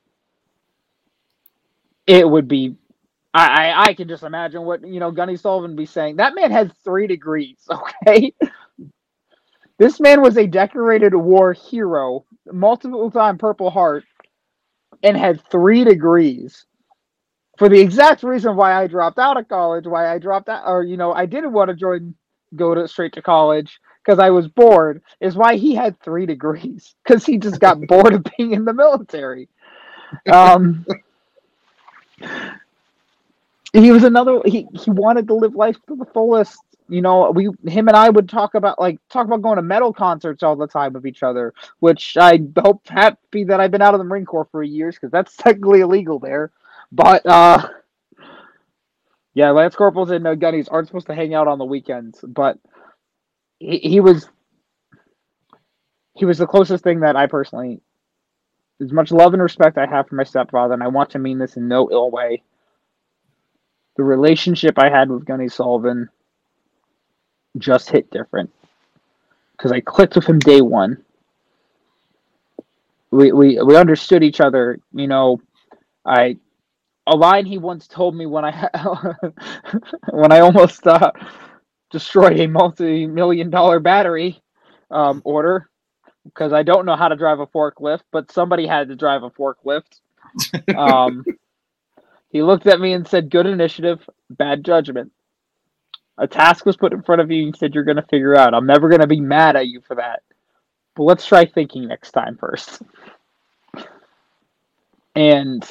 it would be, I can just imagine what, Gunny Sullivan would be saying. That man had 3 degrees, okay? This man was a decorated war hero, multiple time Purple Heart, and had 3 degrees. For the exact reason why I dropped out of college, why I dropped out, or, I didn't want to go straight to college because I was bored, is why he had 3 degrees, because he just got bored of being in the military. He was he wanted to live life to the fullest. Him and I would talk about going to metal concerts all the time with each other, which I hope happy that I've been out of the Marine Corps for years, because that's technically illegal there. But yeah, Lance Corporals and Gunnies aren't supposed to hang out on the weekends, but he was the closest thing that I personally, as much love and respect I have for my stepfather, and I want to mean this in no ill way, the relationship I had with Gunny Sullivan just hit different, because I clicked with him day one. We understood each other. A line he once told me when I when I almost destroyed a multi-million-dollar battery order, because I don't know how to drive a forklift, but somebody had to drive a forklift. He looked at me and said, "Good initiative, bad judgment. A task was put in front of you, and you said you're going to figure out. I'm never going to be mad at you for that. But let's try thinking next time first." And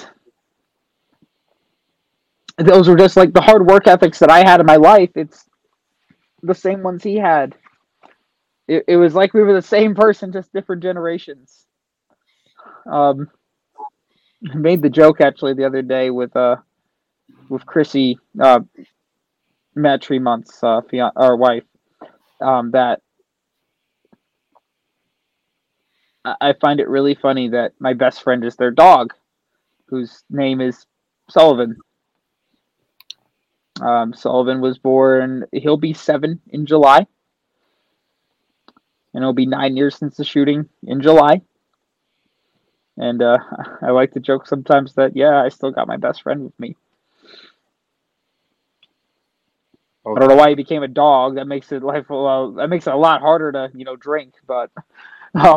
those were just like the hard work ethics that I had in my life. It's the same ones he had. It was like we were the same person, just different generations. I made the joke actually the other day with Chrissy, Matt Tremont's our wife, that I find it really funny that my best friend is their dog, whose name is Sullivan. Sullivan was born, he'll be 7 in July. And it'll be 9 years since the shooting in July. And I like to joke sometimes that, yeah, I still got my best friend with me. Okay. I don't know why he became a dog. That makes it that makes it a lot harder to, drink. But so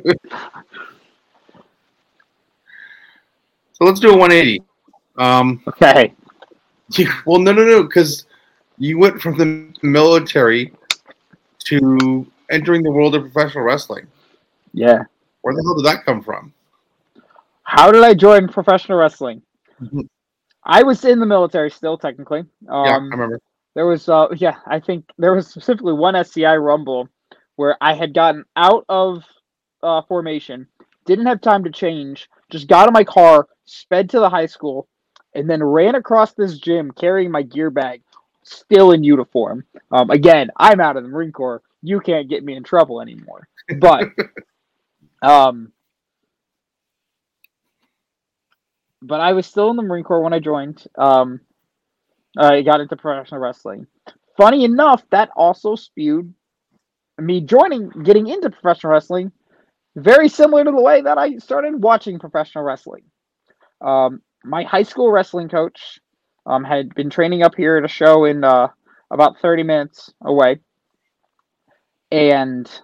let's do a 180. Okay. Well, no, because you went from the military to entering the world of professional wrestling. Yeah. Where the hell did that come from? How did I join professional wrestling? Mm-hmm. I was in the military still, technically. Yeah, I remember. There was, I think there was specifically one SCI Rumble where I had gotten out of formation, didn't have time to change, just got in my car, sped to the high school, and then ran across this gym carrying my gear bag, still in uniform. Again, I'm out of the Marine Corps. You can't get me in trouble anymore. But, but I was still in the Marine Corps when I joined. I got into professional wrestling. Funny enough, that also spewed me getting into professional wrestling, very similar to the way that I started watching professional wrestling. My high school wrestling coach had been training up here at a show in about 30 minutes away. And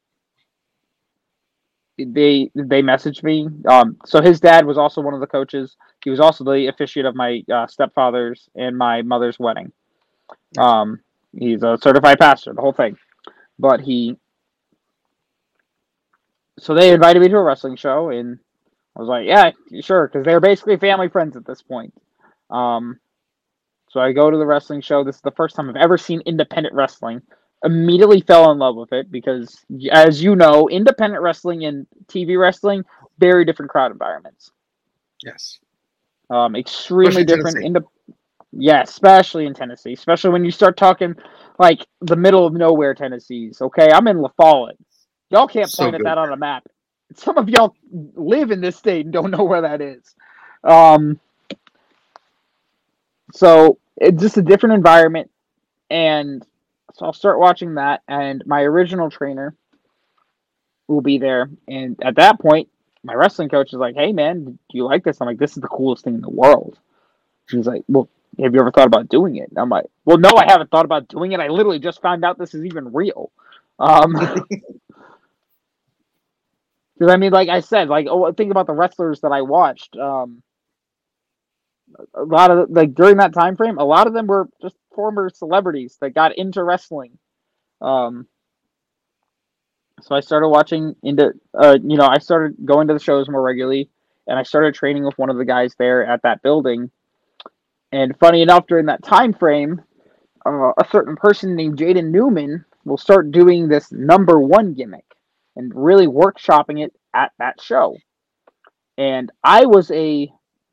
they messaged me. So his dad was also one of the coaches. He was also the officiant of my stepfather's and my mother's wedding. He's a certified pastor, the whole thing. But so they invited me to a wrestling show, and I was like, yeah, sure, because they're basically family friends at this point. So I go to the wrestling show. This is the first time I've ever seen independent wrestling. Immediately fell in love with it because, as you know, independent wrestling and TV wrestling, very different crowd environments. Yes. Extremely different. Yeah, especially in Tennessee. Especially when you start talking like the middle of nowhere Tennessee's. Okay, I'm in La Follette. Y'all can't point at that on a map. Some of y'all live in this state and don't know where that is. So it's just a different environment. And So I'll start watching that, and my original trainer will be there. And at that point, my wrestling coach is like, "Hey, man, do you like this?" I'm like, "This is the coolest thing in the world." He's like, "Well, have you ever thought about doing it?" And I'm like, "Well, no, I haven't thought about doing it. I literally just found out this is even real." Because I mean, like I said, like think about the wrestlers that I watched. A lot of like during that time frame, a lot of them were just former celebrities that got into wrestling. Um, so I started watching I started going to the shows more regularly, and I started training with one of the guys there at that building. And funny enough, during that time frame, a certain person named Jaden Newman will start doing this number one gimmick and really workshopping it at that show. And I was a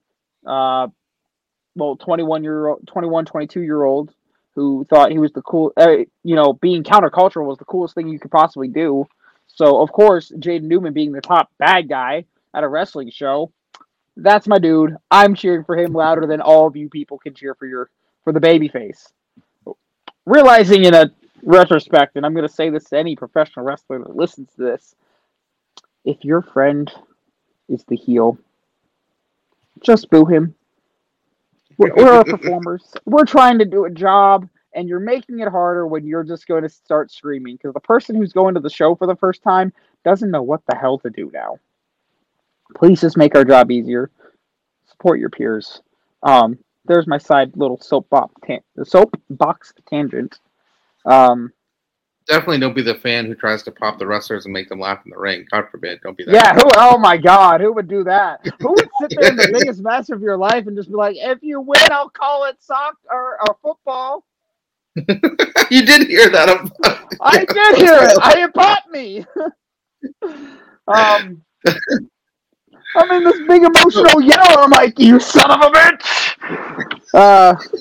22-year-old who thought he was the cool, being countercultural was the coolest thing you could possibly do. So, of course, Jaden Newman being the top bad guy at a wrestling show, that's my dude. I'm cheering for him louder than all of you people can cheer for the babyface. Realizing in a retrospect, and I'm going to say this to any professional wrestler that listens to this, if your friend is the heel, just boo him. We're performers. We're trying to do a job, and you're making it harder when you're just going to start screaming because the person who's going to the show for the first time doesn't know what the hell to do now. Please just make our job easier. Support your peers. There's my side little soapbox tangent. Definitely don't be the fan who tries to pop the wrestlers and make them laugh in the ring. God forbid, don't be that. Yeah, oh my God, who would do that? Who would sit there in the biggest match of your life and just be like, if you win, I'll call it soccer or football? You did hear that. I did hear it. It popped me. I'm in this big emotional yell. I'm like, you son of a bitch.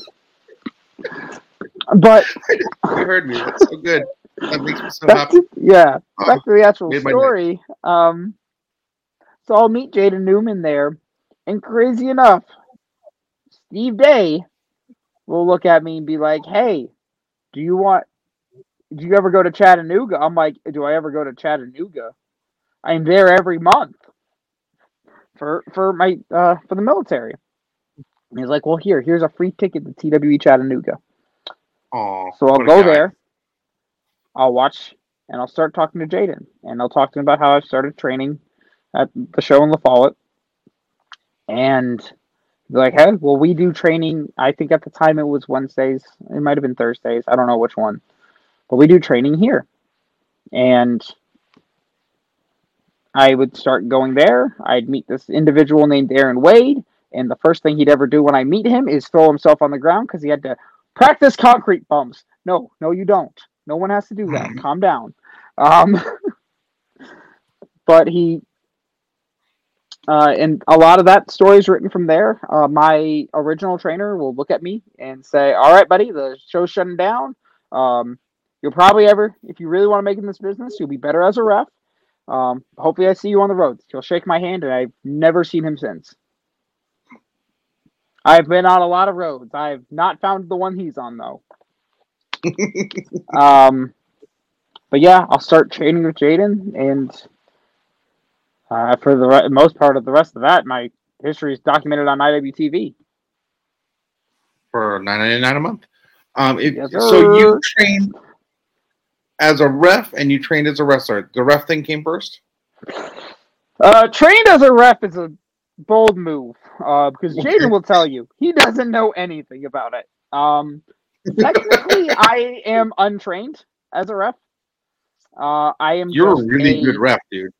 But you heard me. That's so good. That makes me so happy. Back to the actual story. So I'll meet Jaden Newman there, and crazy enough, Steve Day will look at me and be like, "Hey, do you ever go to Chattanooga?" I'm like, "Do I ever go to Chattanooga? I'm there every month for the military." And he's like, "Well, here's a free ticket to TWE Chattanooga." Aww, so I'll go there. I'll watch, and I'll start talking to Jaden, and I'll talk to him about how I started training at the show in La Follette. And be like, "Hey, well, we do training. I think at the time it was Wednesdays. It might have been Thursdays. I don't know which one. But we do training here." And I would start going there. I'd meet this individual named Aaron Wade. And the first thing he'd ever do when I meet him is throw himself on the ground because he had to practice concrete bumps. No, you don't. No one has to do that. Calm down. But he... and a lot of that story is written from there. My original trainer will look at me and say, "All right, buddy, the show's shutting down. You'll probably if you really want to make it in this business, you'll be better as a ref. Hopefully I see you on the road." He'll shake my hand, and I've never seen him since. I've been on a lot of roads. I've not found the one he's on, though. But yeah, I'll start training with Jaden, and for the most part of the rest of that, my history is documented on IWTV. For $9.99 a month. So you trained as a ref and you trained as a wrestler. The ref thing came first? Trained as a ref is a bold move, because Jaden will tell you he doesn't know anything about it. Technically, I am untrained as a ref. You're a really good ref, dude.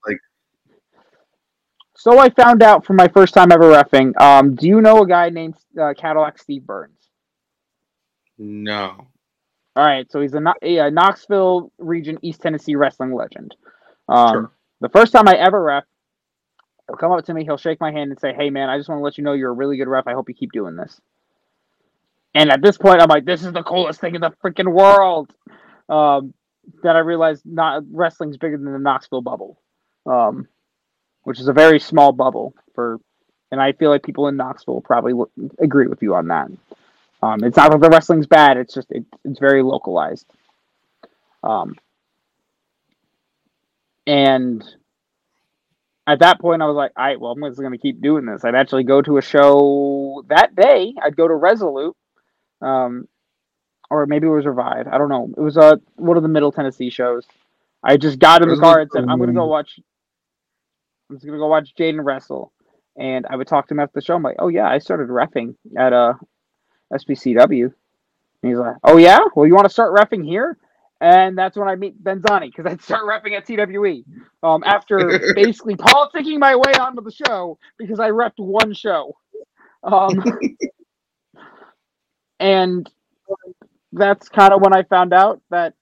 So I found out from my first time ever reffing. Do you know a guy named Cadillac Steve Burns? No. All right, so he's a Knoxville region, East Tennessee wrestling legend. Sure. The first time I ever ref, he'll come up to me, he'll shake my hand and say, "Hey, man, I just want to let you know you're a really good ref. I hope you keep doing this." And at this point, I'm like, this is the coolest thing in the freaking world. That I realized wrestling's bigger than the Knoxville bubble, which is a very small bubble and I feel like people in Knoxville probably agree with you on that. It's not that the wrestling's bad; it's just it's very localized. And at that point, I was like, all right, well, I'm just going to keep doing this. I'd actually go to a show that day. I'd go to Resolute, or maybe it was Revive. I don't know. It was one of the Middle Tennessee shows. I just got in the car and said, I'm going to go watch Jaden wrestle. And I would talk to him after the show. I'm like, oh, yeah, I started reffing at SBCW. And he's like, oh, yeah? Well, you want to start reffing here? And that's when I meet Benzani, because I'd start repping at TWE after basically politicking my way onto the show because I repped one show. And that's kind of when I found out that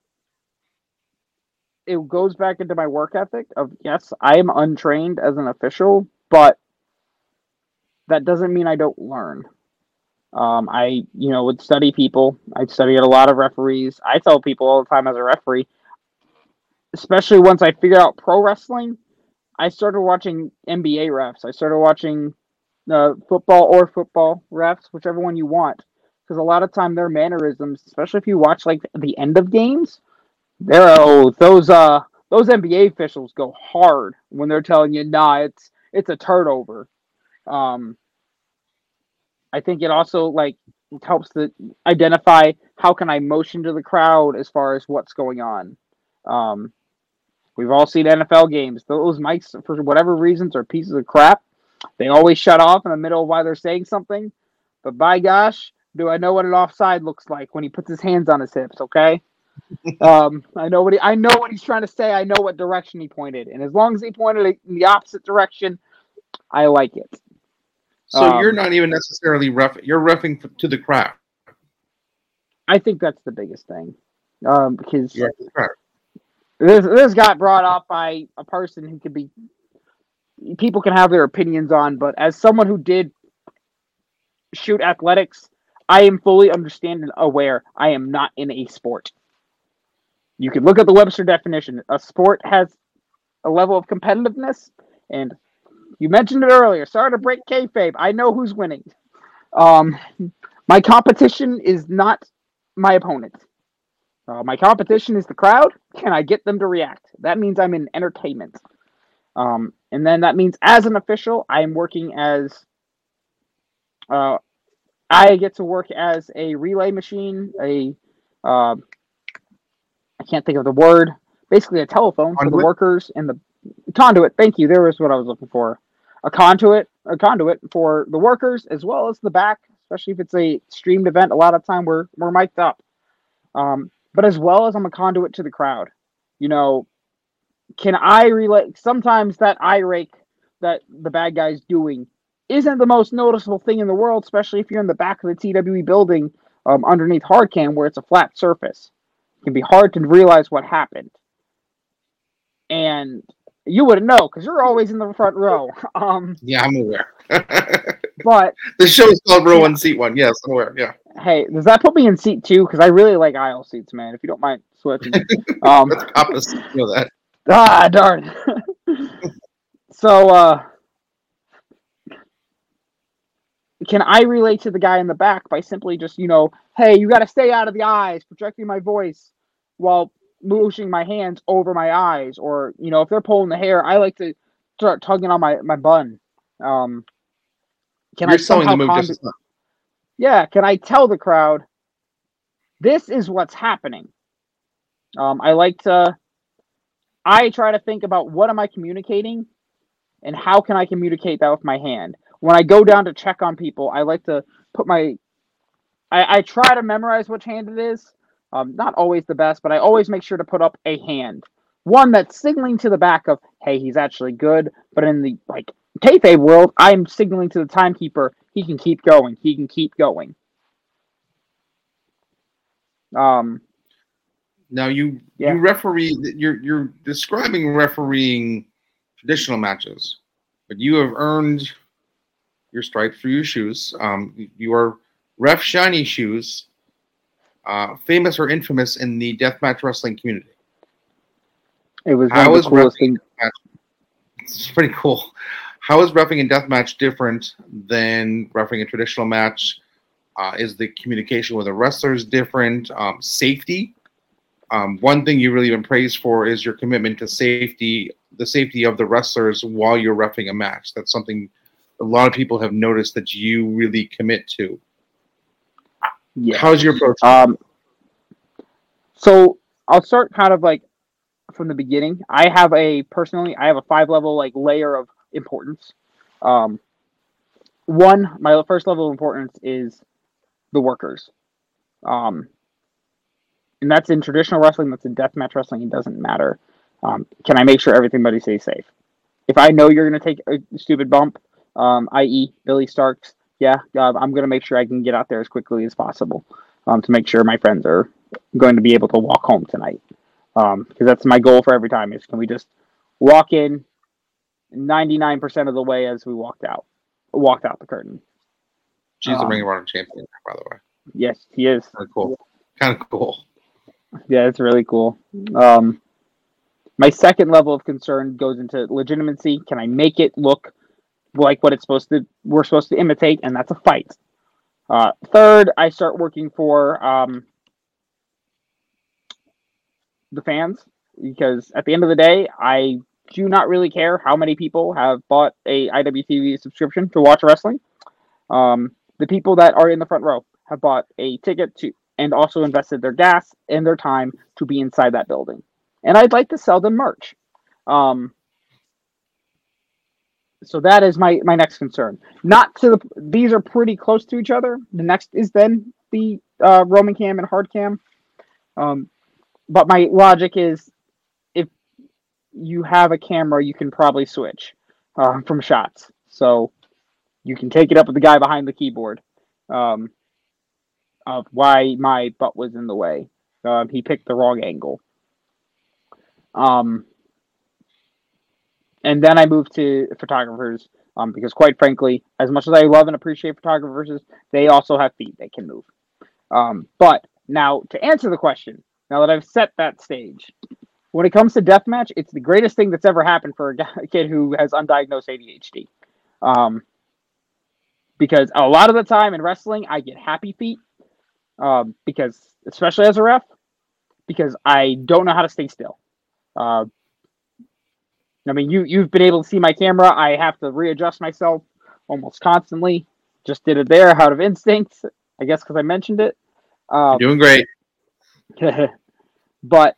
it goes back into my work ethic of, yes, I am untrained as an official, but that doesn't mean I don't learn. I would study people. I'd studied a lot of referees. I tell people all the time as a referee, especially once I figured out pro wrestling, I started watching NBA refs. I started watching football refs, whichever one you want. Because a lot of time their mannerisms, especially if you watch like the end of games, those NBA officials go hard when they're telling you, nah, it's a turnover. I think it also helps to identify how can I motion to the crowd as far as what's going on. We've all seen NFL games. Those mics, for whatever reasons, are pieces of crap. They always shut off in the middle of while they're saying something. But by gosh, do I know what an offside looks like when he puts his hands on his hips, okay? I know what he's trying to say. I know what direction he pointed. And as long as he pointed in the opposite direction, I like it. So you're not even necessarily reffing. You're reffing to the crowd. I think that's the biggest thing. Because this got brought up by a person who could be... People can have their opinions on, but as someone who did shoot athletics, I am fully understand and aware I am not in a sport. You can look at the Webster definition. A sport has a level of competitiveness, and you mentioned it earlier. Sorry to break kayfabe. I know who's winning. My competition is not my opponent. My competition is the crowd. Can I get them to react? That means I'm in entertainment. And then that means as an official, I am working as... I get to work as a relay machine, I can't think of the word, basically a telephone for the workers and the conduit. Thank you. There was what I was looking for. A conduit for the workers as well as the back, especially if it's a streamed event. A lot of time we're mic'd up. But as well as I'm a conduit to the crowd. Can I relay? Sometimes that eye rake that the bad guy's doing isn't the most noticeable thing in the world, especially if you're in the back of the TWE building underneath hardcam where it's a flat surface. It can be hard to realize what happened. And you wouldn't know because you're always in the front row. Yeah, I'm aware. But the show is called Row 1, Seat 1. Yes, I'm aware. Yeah. Hey, does that put me in seat 2? Because I really like aisle seats, man. If you don't mind switching. That's opposite. You know that. Ah, darn. So, can I relate to the guy in the back by simply just, hey, you got to stay out of the eyes, projecting my voice while mooshing my hands over my eyes, or if they're pulling the hair, I like to start tugging on my bun. Can You're selling the move just enough. Yeah, can I tell the crowd this is what's happening? I try to think about what am I communicating and how can I communicate that with my hand. When I go down to check on people, I like to put I try to memorize which hand it is. Not always the best, but I always make sure to put up a hand. One that's signaling to the back of, hey, he's actually good. But in the kayfabe world, I'm signaling to the timekeeper, he can keep going. He can keep going. Now you referee. You're describing refereeing traditional matches, but you have earned your stripes for your shoes. You are Ref Shiny Shoes, famous or infamous in the deathmatch wrestling community. It was one of the coolest things. It's pretty cool. How is reffing in deathmatch different than reffing a traditional match? Is the communication with the wrestlers different? Safety? One thing you've really been praised for is your commitment to safety, the safety of the wrestlers while you're reffing a match. That's something a lot of people have noticed that you really commit to. Yeah. How's your approach? So I'll start kind of like from the beginning. I have a 5-level like layer of importance. One, my first level of importance is the workers. And that's in traditional wrestling, that's in deathmatch wrestling, it doesn't matter. Can I make sure everybody stays safe? If I know you're going to take a stupid bump, i.e. Billy Starks, I'm going to make sure I can get out there as quickly as possible to make sure my friends are going to be able to walk home tonight. Because that's my goal for every time is can we just walk in 99% of the way as we walked out the curtain. She's the Ring of Honor champion, by the way. Yes, he is. Kind of cool. Yeah, it's really cool. My second level of concern goes into legitimacy. Can I make it look like what we're supposed to imitate, and that's a fight. Third, I start working for the fans, because at the end of the day, I do not really care how many people have bought a IWTV subscription to watch wrestling. The people that are in the front row have bought a ticket to and also invested their gas and their time to be inside that building. And I'd like to sell them merch. So that is my next concern. These are pretty close to each other. The next is then the Roman cam and hard cam. But my logic is if you have a camera, you can probably switch from shots. So you can take it up with the guy behind the keyboard. Of why my butt was in the way. He picked the wrong angle. And then I moved to photographers because, quite frankly, as much as I love and appreciate photographers, they also have feet they can move. But now, to answer the question, now that I've set that stage, when it comes to deathmatch, it's the greatest thing that's ever happened for a kid who has undiagnosed ADHD. Because a lot of the time in wrestling, I get happy feet. Because, especially as a ref, because I don't know how to stay still. I mean, you've been able to see my camera. I have to readjust myself almost constantly. Just did it there out of instinct, I guess, because I mentioned it. You're doing great. But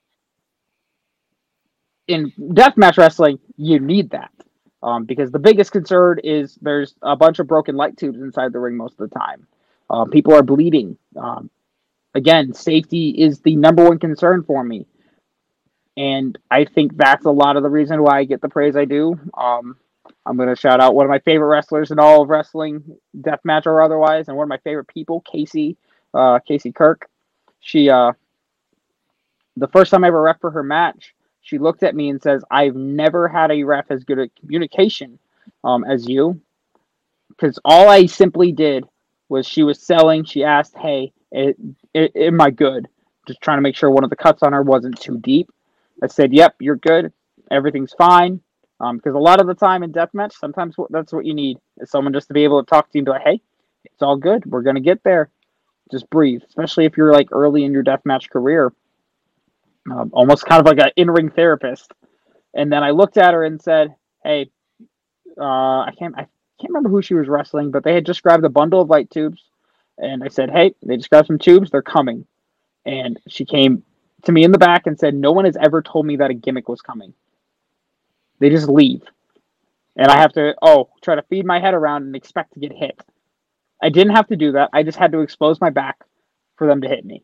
in deathmatch wrestling, you need that. Because the biggest concern is there's a bunch of broken light tubes inside the ring most of the time. People are bleeding. Again, safety is the number one concern for me. And I think that's a lot of the reason why I get the praise I do. I'm going to shout out one of my favorite wrestlers in all of wrestling, deathmatch or otherwise, and one of my favorite people, Casey Kirk. She, the first time I ever ref for her match, she looked at me and says, "I've never had a ref as good at communication as you." Because all I simply did was she was selling. She asked, "Hey, am I good?" Just trying to make sure one of the cuts on her wasn't too deep. I said, "Yep, you're good. Everything's fine." Because a lot of the time in deathmatch, sometimes that's what you need is someone just to be able to talk to you and be like, "Hey, it's all good. We're gonna get there. Just breathe." Especially if you're like early in your deathmatch career, almost kind of like an in-ring therapist. And then I looked at her and said, "Hey, I can't remember who she was wrestling, but they had just grabbed a bundle of light tubes." And I said, "Hey, they just grabbed some tubes. They're coming." And she came to me in the back and said, "No one has ever told me that a gimmick was coming. They just leave. And I have to, try to feed my head around and expect to get hit." I didn't have to do that. I just had to expose my back for them to hit me.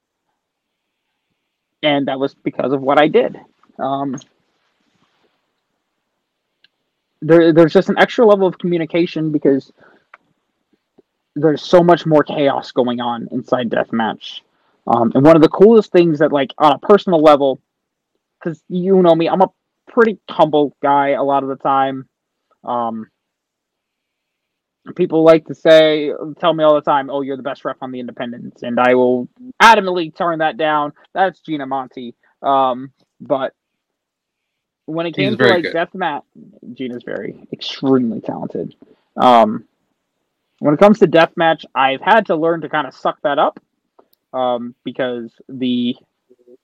And that was because of what I did. There's just an extra level of communication because there's so much more chaos going on inside deathmatch. And one of the coolest things that, like, on a personal level, because you know me, I'm a pretty humble guy a lot of the time. People like to tell me all the time, "Oh, you're the best ref on the independents," and I will adamantly turn that down. That's Gina Monty. But when it came to like deathmatch, Gina's extremely talented. When it comes to deathmatch, I've had to learn to kind of suck that up, because the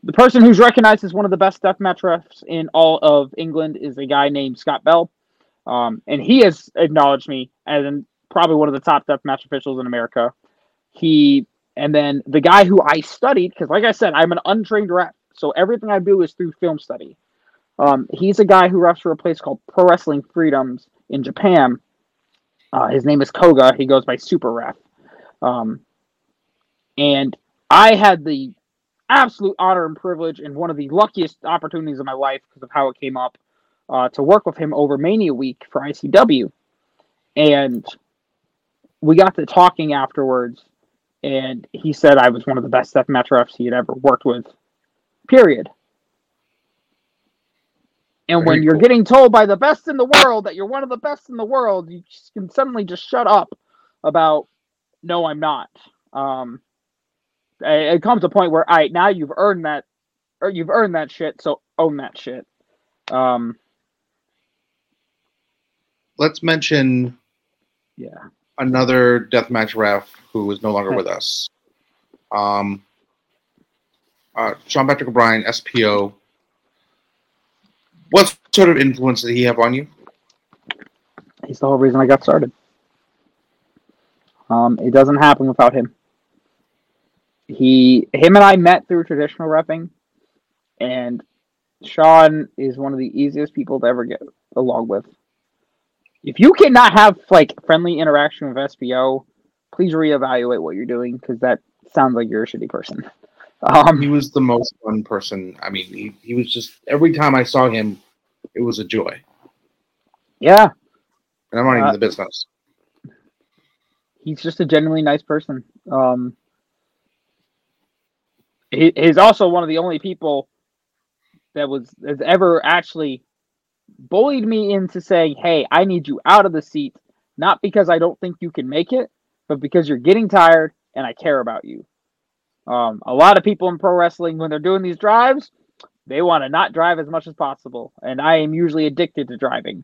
The person who's recognized as one of the best deathmatch refs in all of England is a guy named Scott Bell. And he has acknowledged me as probably one of the top deathmatch officials in America. And then the guy who I studied, because like I said, I'm an untrained ref, so everything I do is through film study. He's a guy who refs for a place called Pro Wrestling Freedoms in Japan. His name is Koga. He goes by Super Ref. And I had the absolute honor and privilege and one of the luckiest opportunities of my life because of how it came up to work with him over Mania Week for ICW. And we got to talking afterwards, and he said I was one of the best deathmatch refs he had ever worked with, period. And when you're getting told by the best in the world that you're one of the best in the world, you can suddenly just shut up about, no, I'm not. It comes to a point where, all right, now you've earned that shit, so own that shit. Let's mention another deathmatch ref who is no longer with us. Sean Patrick O'Brien, SPO. What sort of influence did he have on you? He's the whole reason I got started. It doesn't happen without him. Him and I met through traditional reffing, and Sean is one of the easiest people to ever get along with. If you cannot have friendly interaction with SPO, please reevaluate what you're doing, because that sounds like you're a shitty person. He was the most fun person. I mean, he was just, every time I saw him, it was a joy. Yeah. And I'm not even in the business. He's just a genuinely nice person. He's also one of the only people that has ever actually bullied me into saying, hey, I need you out of the seat, not because I don't think you can make it, but because you're getting tired and I care about you. A lot of people in pro wrestling, when they're doing these drives, they want to not drive as much as possible. And I am usually addicted to driving.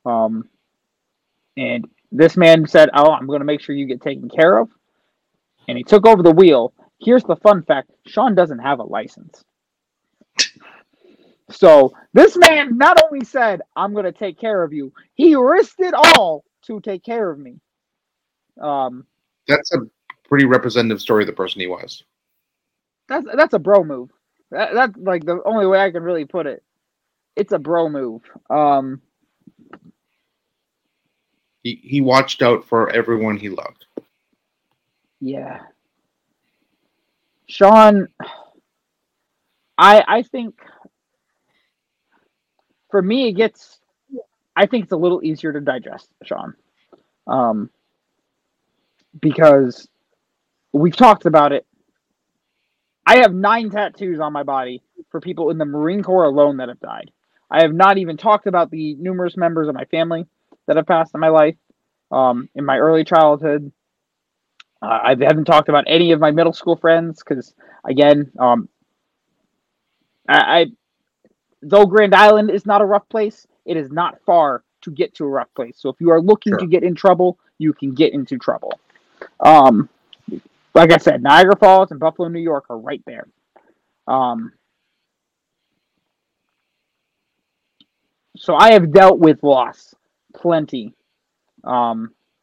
And this man said, oh, I'm going to make sure you get taken care of. And he took over the wheel. Here's the fun fact. Sean doesn't have a license. So this man not only said, I'm going to take care of you, he risked it all to take care of me. That's a pretty representative story of the person he was. That's a bro move. That's like the only way I can really put it. It's a bro move. He watched out for everyone he loved. Yeah. Sean, I think for me I think it's a little easier to digest, Sean. Because we've talked about it. I have 9 tattoos on my body for people in the Marine Corps alone that have died. I have not even talked about the numerous members of my family that have passed in my life, in my early childhood. I haven't talked about any of my middle school friends because, again, though Grand Island is not a rough place, it is not far to get to a rough place. So if you are looking to get in trouble, you can get into trouble. Like I said, Niagara Falls and Buffalo, New York are right there. So I have dealt with loss plenty. I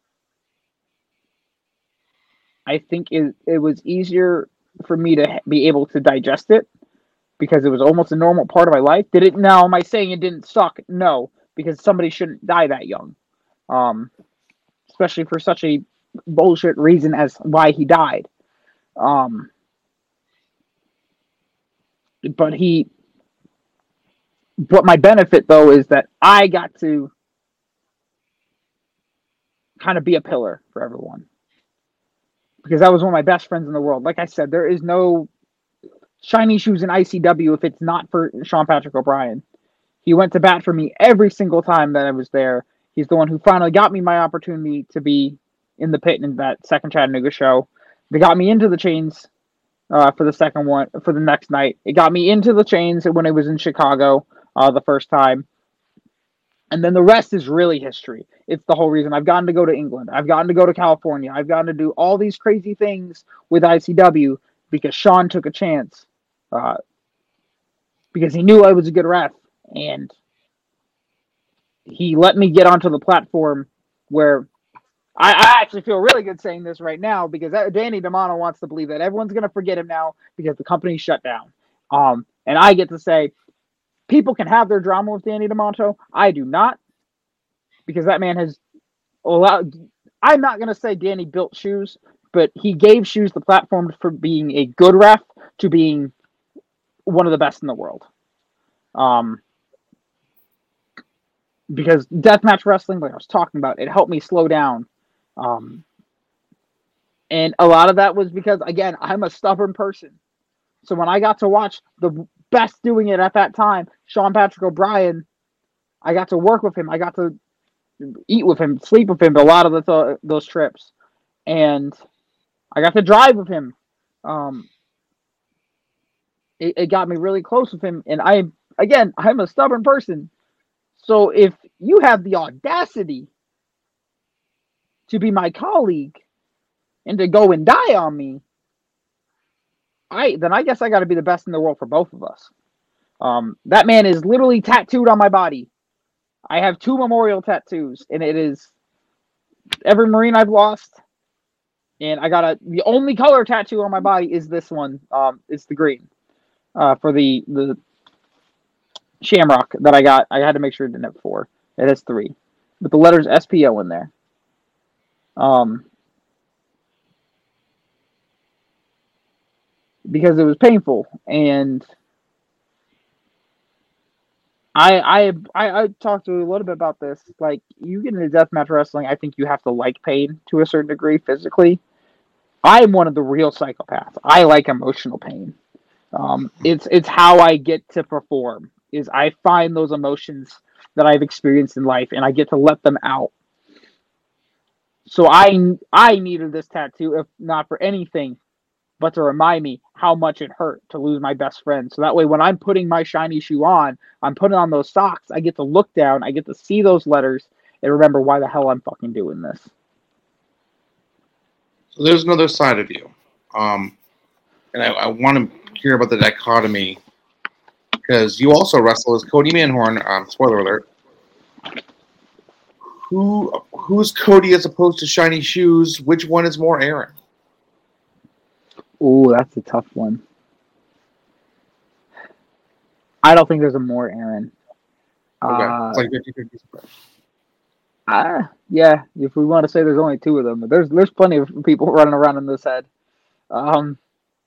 think it was easier for me to be able to digest it because it was almost a normal part of my life. Am I saying it didn't suck? No, because somebody shouldn't die that young. Especially for such a bullshit reason as why he died. But my benefit though is that I got to kind of be a pillar for everyone. Because that was one of my best friends in the world. Like I said, there is no shiny shoes in ICW if it's not for Sean Patrick O'Brien. He went to bat for me every single time that I was there. He's the one who finally got me my opportunity to be in the pit in that second Chattanooga show. They got me into the chains for the second one, for the next night. It got me into the chains when it was in Chicago the first time. And then the rest is really history. It's the whole reason I've gotten to go to England. I've gotten to go to California. I've gotten to do all these crazy things with ICW because Sean took a chance because he knew I was a good ref, and he let me get onto the platform where I actually feel really good saying this right now because Danny D'Amato wants to believe that everyone's going to forget him now because the company's shut down. And I get to say, people can have their drama with Danny D'Amato. I do not, because that man has allowed. I'm not going to say Danny built Shoes, but he gave Shoes the platform for being a good ref to being one of the best in the world. Because deathmatch wrestling, like I was talking about, it helped me slow down. And a lot of that was because, again, I'm a stubborn person. So when I got to watch the best doing it at that time, Sean Patrick O'Brien, I got to work with him. I got to eat with him, sleep with him a lot of those trips. And I got to drive with him. It got me really close with him. And I'm a stubborn person. So if you have the audacity to be my colleague and to go and die on me, then I guess I got to be the best in the world for both of us. That man is literally tattooed on my body. I have 2 memorial tattoos, and it is every Marine I've lost. And I got the only color tattoo on my body is this one. It's the green for the Shamrock that I got. I had to make sure it didn't have 4. It has 3 with the letters SPO in there. Because it was painful, and I talked to you a little bit about this. Like, you get into deathmatch wrestling, I think you have to like pain to a certain degree physically. I'm one of the real psychopaths. I like emotional pain. It's how I get to perform. Is I find those emotions that I've experienced in life, and I get to let them out. So I needed this tattoo, if not for anything, but to remind me how much it hurt to lose my best friend. So that way, when I'm putting my shiny shoe on, I'm putting on those socks, I get to look down, I get to see those letters, and remember why the hell I'm fucking doing this. So there's another side of you. And I want to hear about the dichotomy, because you also wrestle as Cody Manhorn. Spoiler alert. Who's Cody as opposed to Shiny Shoes? Which one is more Aaron? Ooh, that's a tough one. I don't think there's a more Aaron. Okay. It's like 50-50. Yeah, if we want to say there's only 2 of them, but there's plenty of people running around in this head. And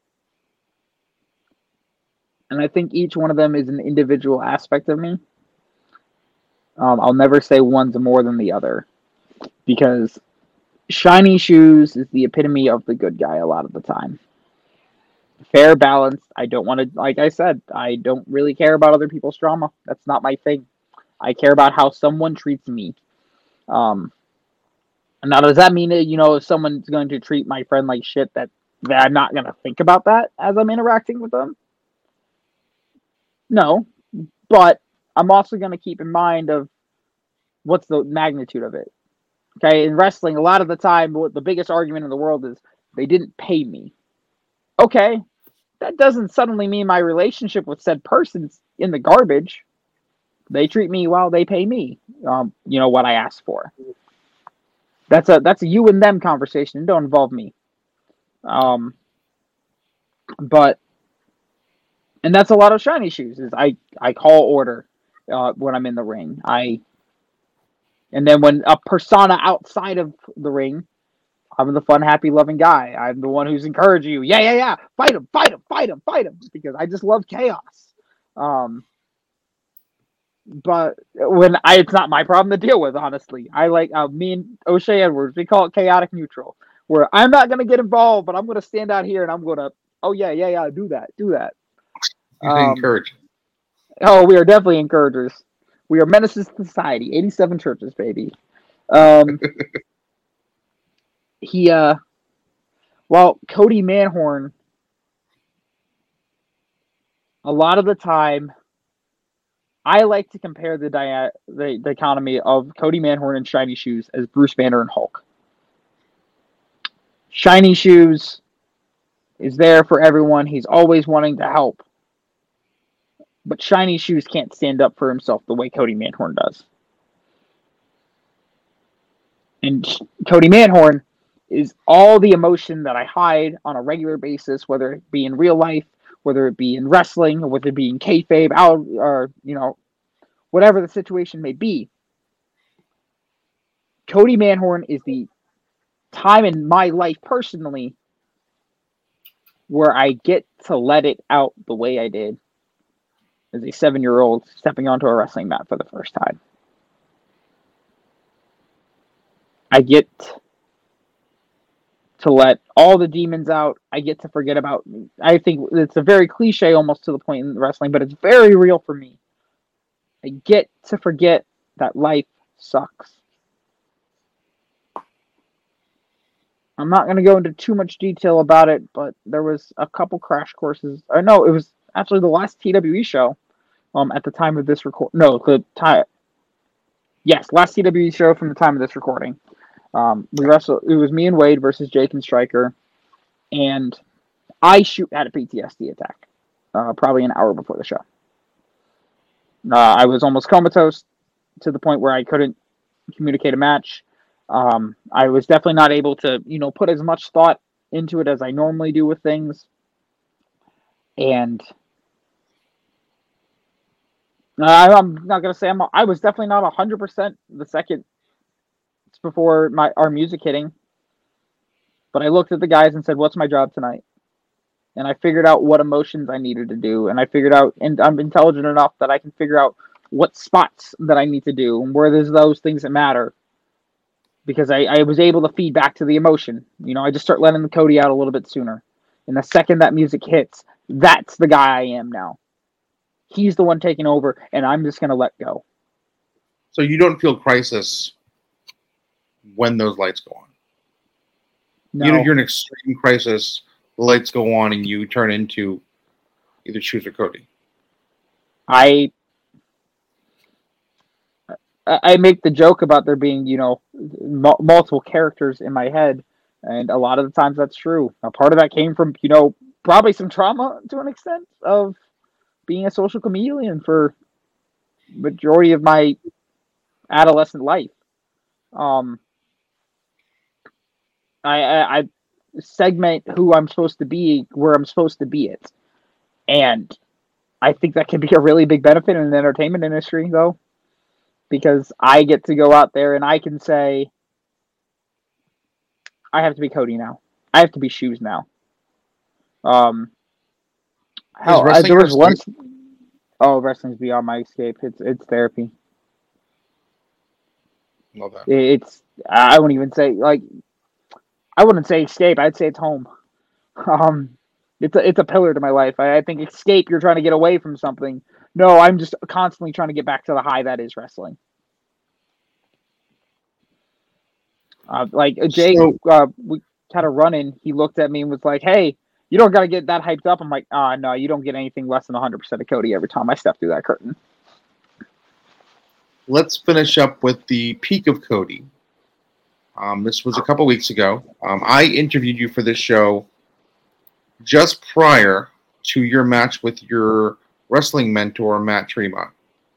I think each one of them is an individual aspect of me. I'll never say one's more than the other, because Shiny Shoes is the epitome of the good guy a lot of the time. Fair, balanced. I don't want to, like I said, I don't really care about other people's drama. That's not my thing. I care about how someone treats me. Now, does that mean that, if someone's going to treat my friend like shit, that I'm not going to think about that as I'm interacting with them? No, but I'm also going to keep in mind of what's the magnitude of it. Okay, in wrestling, a lot of the time, the biggest argument in the world is they didn't pay me. Okay, that doesn't suddenly mean my relationship with said person's in the garbage. They treat me well, they pay me. What I asked for. That's a you and them conversation. It don't involve me. And that's a lot of Shiny Shoes. Is I call order when I'm in the ring. And then when a persona outside of the ring, I'm the fun, happy, loving guy. I'm the one who's encouraging you. Yeah. Fight him. Because I just love chaos. But it's not my problem to deal with, honestly. I like me and O'Shea Edwards, we call it chaotic neutral, where I'm not going to get involved, but I'm going to stand out here and I'm going to, do that. You say encourage. Oh, we are definitely encouragers. We are menaces to society. 87 churches, baby. Cody Manhorn, a lot of the time, I like to compare the economy of Cody Manhorn and Shiny Shoes as Bruce Banner and Hulk. Shiny Shoes is there for everyone. He's always wanting to help. But Shiny Shoes can't stand up for himself the way Cody Manhorn does. And Cody Manhorn is all the emotion that I hide on a regular basis, whether it be in real life, whether it be in wrestling, or whether it be in kayfabe, or whatever the situation may be. Cody Manhorn is the time in my life personally where I get to let it out the way I did as a 7-year-old stepping onto a wrestling mat for the first time. I get to let all the demons out. I get to forget about me. I think it's a very cliche almost to the point in wrestling, but it's very real for me. I get to forget that life sucks. I'm not going to go into too much detail about it, but there was a couple crash courses. Or no, it was actually the last TWE show at the time of this record. No, the time. Yes, last TWE show from the time of this recording. We wrestled. It was me and Wade versus Jake and Stryker, and I had a PTSD attack probably an hour before the show. I was almost comatose to the point where I couldn't communicate a match. I was definitely not able to, put as much thought into it as I normally do with things. And I'm not going to say I was definitely not 100% the second before our music hitting. But I looked at the guys and said, what's my job tonight? And I figured out what emotions I needed to do. And I figured out, and I'm intelligent enough that I can figure out what spots that I need to do and where there's those things that matter. Because I was able to feed back to the emotion. I just start letting the Cody out a little bit sooner. And the second that music hits, that's the guy I am now. He's the one taking over, and I'm just going to let go. So you don't feel crisis when those lights go on? No. You're in extreme crisis, the lights go on, and you turn into either Shoes or Cody. I make the joke about there being, multiple characters in my head, and a lot of the times that's true. A part of that came from, probably some trauma to an extent of being a social chameleon for majority of my adolescent life. I segment who I'm supposed to be where I'm supposed to be it, and I think that can be a really big benefit in the entertainment industry, though. Because I get to go out there and I can say, I have to be Cody now. I have to be Shoes now. There was once. Oh, wrestling's beyond my escape. It's therapy. Love that. I wouldn't even say I wouldn't say escape. I'd say it's home. It's a pillar to my life. I think escape, you're trying to get away from something. No, I'm just constantly trying to get back to the high that is wrestling. Jake, we had a run-in. He looked at me and was like, hey, you don't got to get that hyped up. I'm like, no, you don't get anything less than 100% of Cody every time I step through that curtain. Let's finish up with the peak of Cody. This was a couple weeks ago. I interviewed you for this show just prior to your match with your wrestling mentor, Matt Tremont.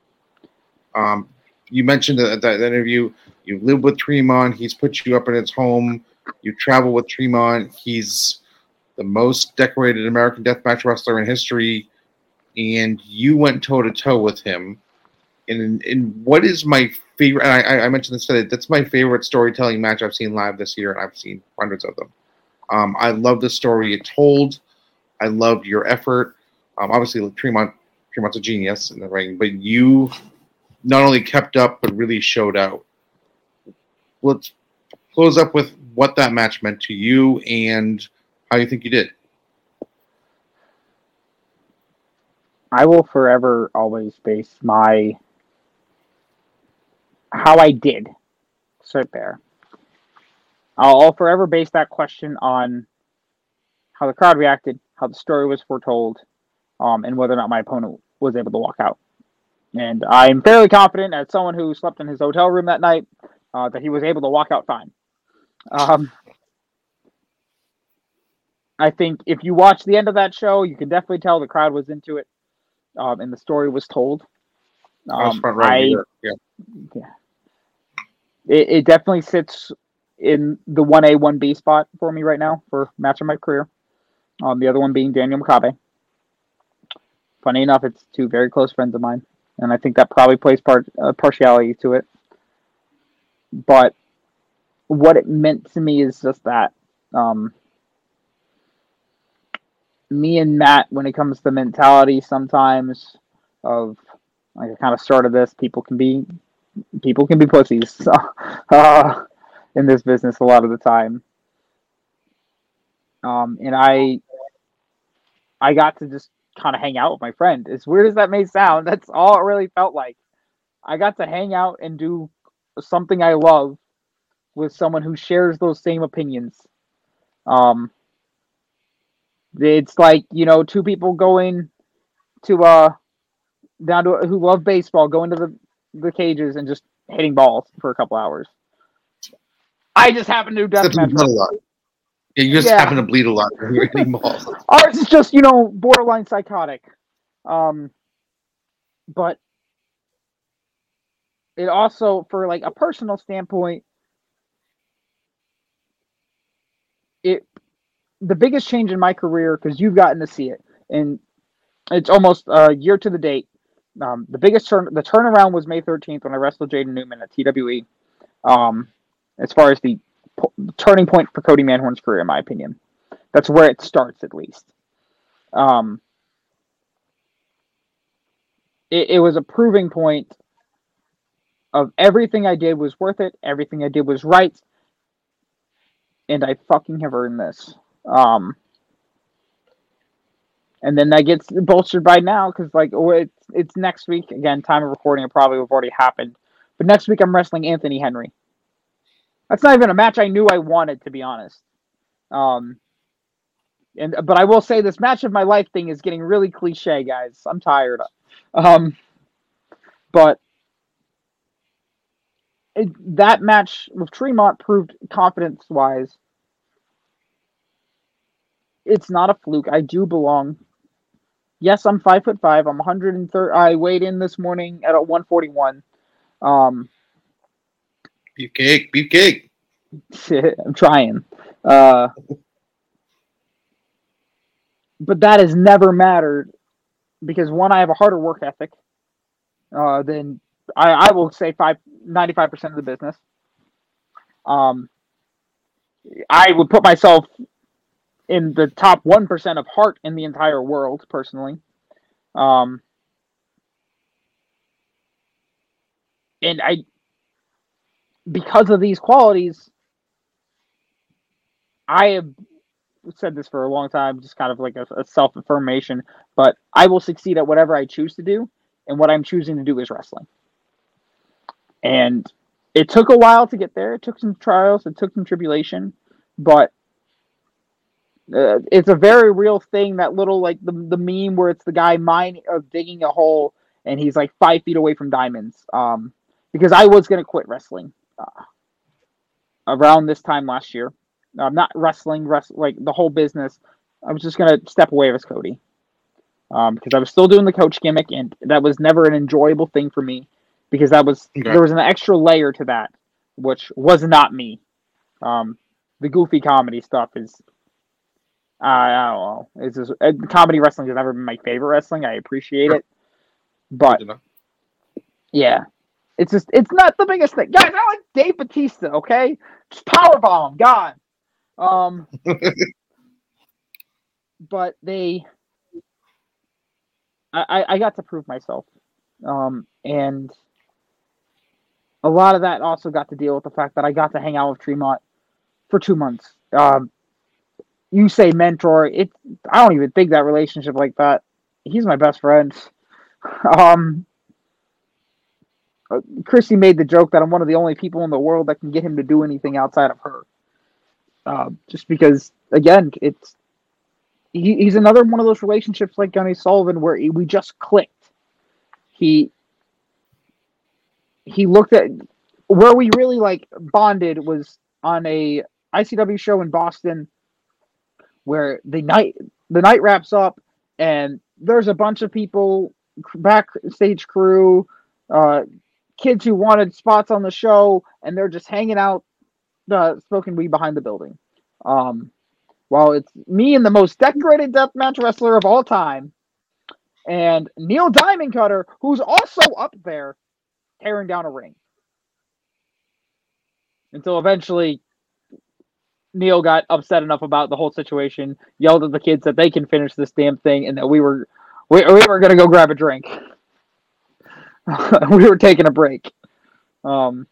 You mentioned that interview, you live with Tremont. He's put you up in his home. You travel with Tremont. He's the most decorated American Deathmatch wrestler in history. And you went toe-to-toe with him. And what is my favorite, and I mentioned this today, that's my favorite storytelling match I've seen live this year, and I've seen hundreds of them. I love the story it told. I loved your effort. Obviously, Tremont's a genius in the ring, but you not only kept up, but really showed out. Let's close up with what that match meant to you and how you think you did. I will forever always base how I did sit there. I'll forever base that question on how the crowd reacted, how the story was foretold, and whether or not my opponent was able to walk out. And I'm fairly confident, as someone who slept in his hotel room that night, that he was able to walk out fine. I think if you watch the end of that show, you can definitely tell the crowd was into it. and the story was told. I was front row either. Yeah. It definitely sits in the 1A, 1B spot for me right now for match of my career. The other one being Daniel Makabe. Funny enough, it's two very close friends of mine, and I think that probably plays partiality to it. But what it meant to me is just that me and Matt, when it comes to mentality, sometimes of like I kind of started this, people can be pussies in this business a lot of the time. And I got to just kind of hang out with my friend. As weird as that may sound, that's all it really felt like. I got to hang out and do something I love with someone who shares those same opinions. It's like, two people going to down to who love baseball, going to the cages and just hitting balls for a couple hours. I just happen to do deathmatch. Yeah, you just happen to bleed a lot when you're hitting balls. Ours is just, borderline psychotic. But it also, for like a personal standpoint, the biggest change in my career, because you've gotten to see it, and it's almost a year to the date. The biggest the turnaround was May 13th when I wrestled Jaden Newman at TWE. As far as the turning point for Cody Manhorn's career, in my opinion, that's where it starts, at least. It was a proving point of everything I did was worth it, everything I did was right, and I fucking have earned this. And then that gets bolstered by now because, it's next week. Again, time of recording, it probably have already happened. But next week, I'm wrestling Anthony Henry. That's not even a match I knew I wanted, to be honest. But I will say this match of my life thing is getting really cliche, guys. I'm tired. But that match with Tremont proved confidence-wise, it's not a fluke. I do belong. Yes, I'm 5'5". I'm 130. I weighed in this morning at 141. Beefcake. I'm trying. But that has never mattered because, one, I have a harder work ethic than I will say 95% of the business. I would put myself in the top 1% of heart in the entire world, personally. And because of these qualities, I have said this for a long time, just kind of like a self-affirmation, but I will succeed at whatever I choose to do, and what I'm choosing to do is wrestling. And it took a while to get there. It took some trials. It took some tribulation, but it's a very real thing, that little, the meme where it's the guy digging a hole and he's 5 feet away from diamonds. Because I was going to quit wrestling around this time last year. Not wrestling, the whole business. I was just going to step away as Cody. Because I was still doing the coach gimmick, and that was never an enjoyable thing for me, because there was an extra layer to that, which was not me. The goofy comedy stuff is, I don't know. It's just, comedy wrestling has never been my favorite wrestling. I appreciate it, but yeah, it's not the biggest thing, guys. I like Dave Bautista. Okay, just powerbomb, God. But I got to prove myself, and a lot of that also got to deal with the fact that I got to hang out with Tremont for 2 months. You say mentor, I don't even think that relationship like that. He's my best friend. Chrissy made the joke that I'm one of the only people in the world that can get him to do anything outside of her. Just because, again, he's another one of those relationships like Gunny Sullivan where we just clicked. He looked at where we really bonded was on a ICW show in Boston, where the night wraps up and there's a bunch of people backstage crew, kids who wanted spots on the show, and they're just hanging out, smoking weed behind the building. While it's me and the most decorated deathmatch wrestler of all time, and Neil Diamond Cutter, who's also up there tearing down a ring. Until eventually Neil got upset enough about the whole situation, yelled at the kids that they can finish this damn thing, and that we were going to go grab a drink. We were taking a break. And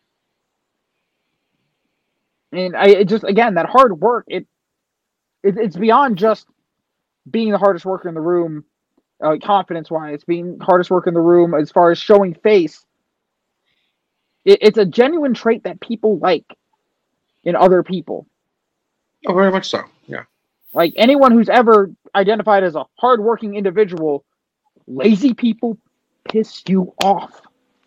it just, again, that hard work, it's beyond just being the hardest worker in the room, confidence-wise, being hardest worker in the room as far as showing face. It's a genuine trait that people like in other people. Oh, very much so, yeah. Like, anyone who's ever identified as a hardworking individual, lazy people piss you off.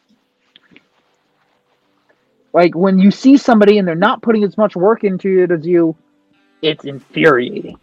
Like, when you see somebody and they're not putting as much work into it as you, it's infuriating.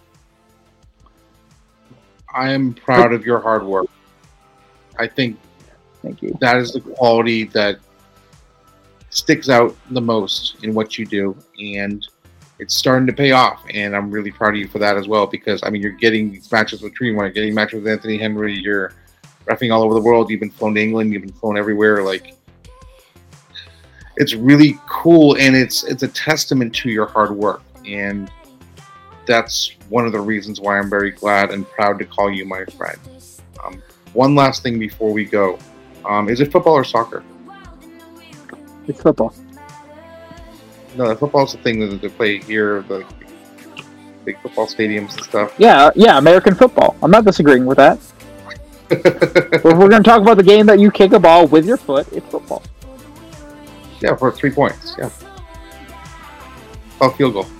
I am proud of your hard work. I think Thank you. that is the quality that sticks out the most in what you do, and it's starting to pay off, and I'm really proud of you for that as well, because, I mean, you're getting these matches with Tremont, you're getting matches with Anthony Henry, you're reffing all over the world, you've been flown to England, you've been flown everywhere, like, it's really cool, and it's a testament to your hard work, and that's one of the reasons why I'm very glad and proud to call you my friend. One last thing before we go. Is it football or soccer? It's football. No, football's the thing that they play here, the big football stadiums and stuff. Yeah, American football. I'm not disagreeing with that. But if we're going to talk about the game that you kick a ball with your foot, it's football. Yeah, for 3 points, yeah. Field goal.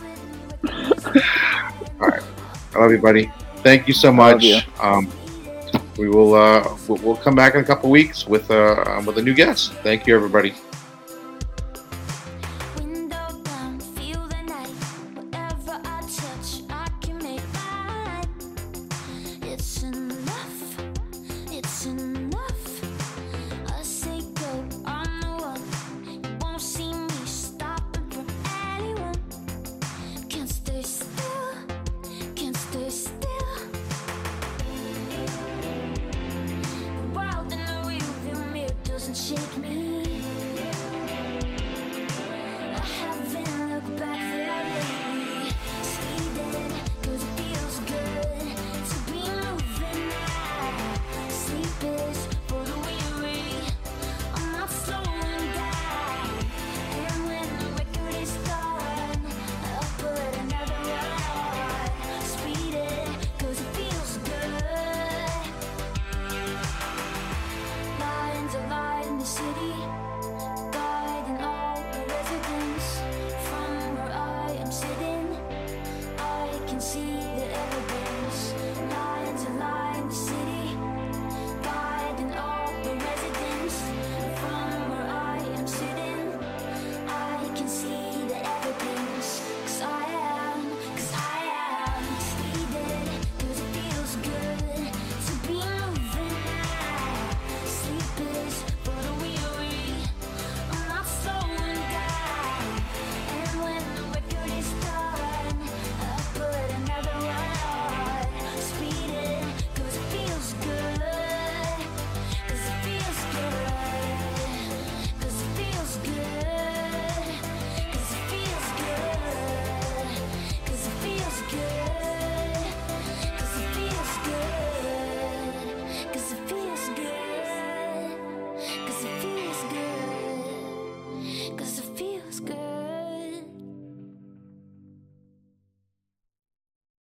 All right. I love you, buddy. Thank you so much. We will we'll come back in a couple weeks with a new guest. Thank you, everybody. Shake me. I haven't looked back there lately. Speeding, 'cause it feels good to be moving now. Sleep is for the weary. I'm not slowing down. And when the record is done, I'll put another one on. Speeding, 'cause it feels good. Lines of light in the city, guiding all the residents. From where I am sitting, I can see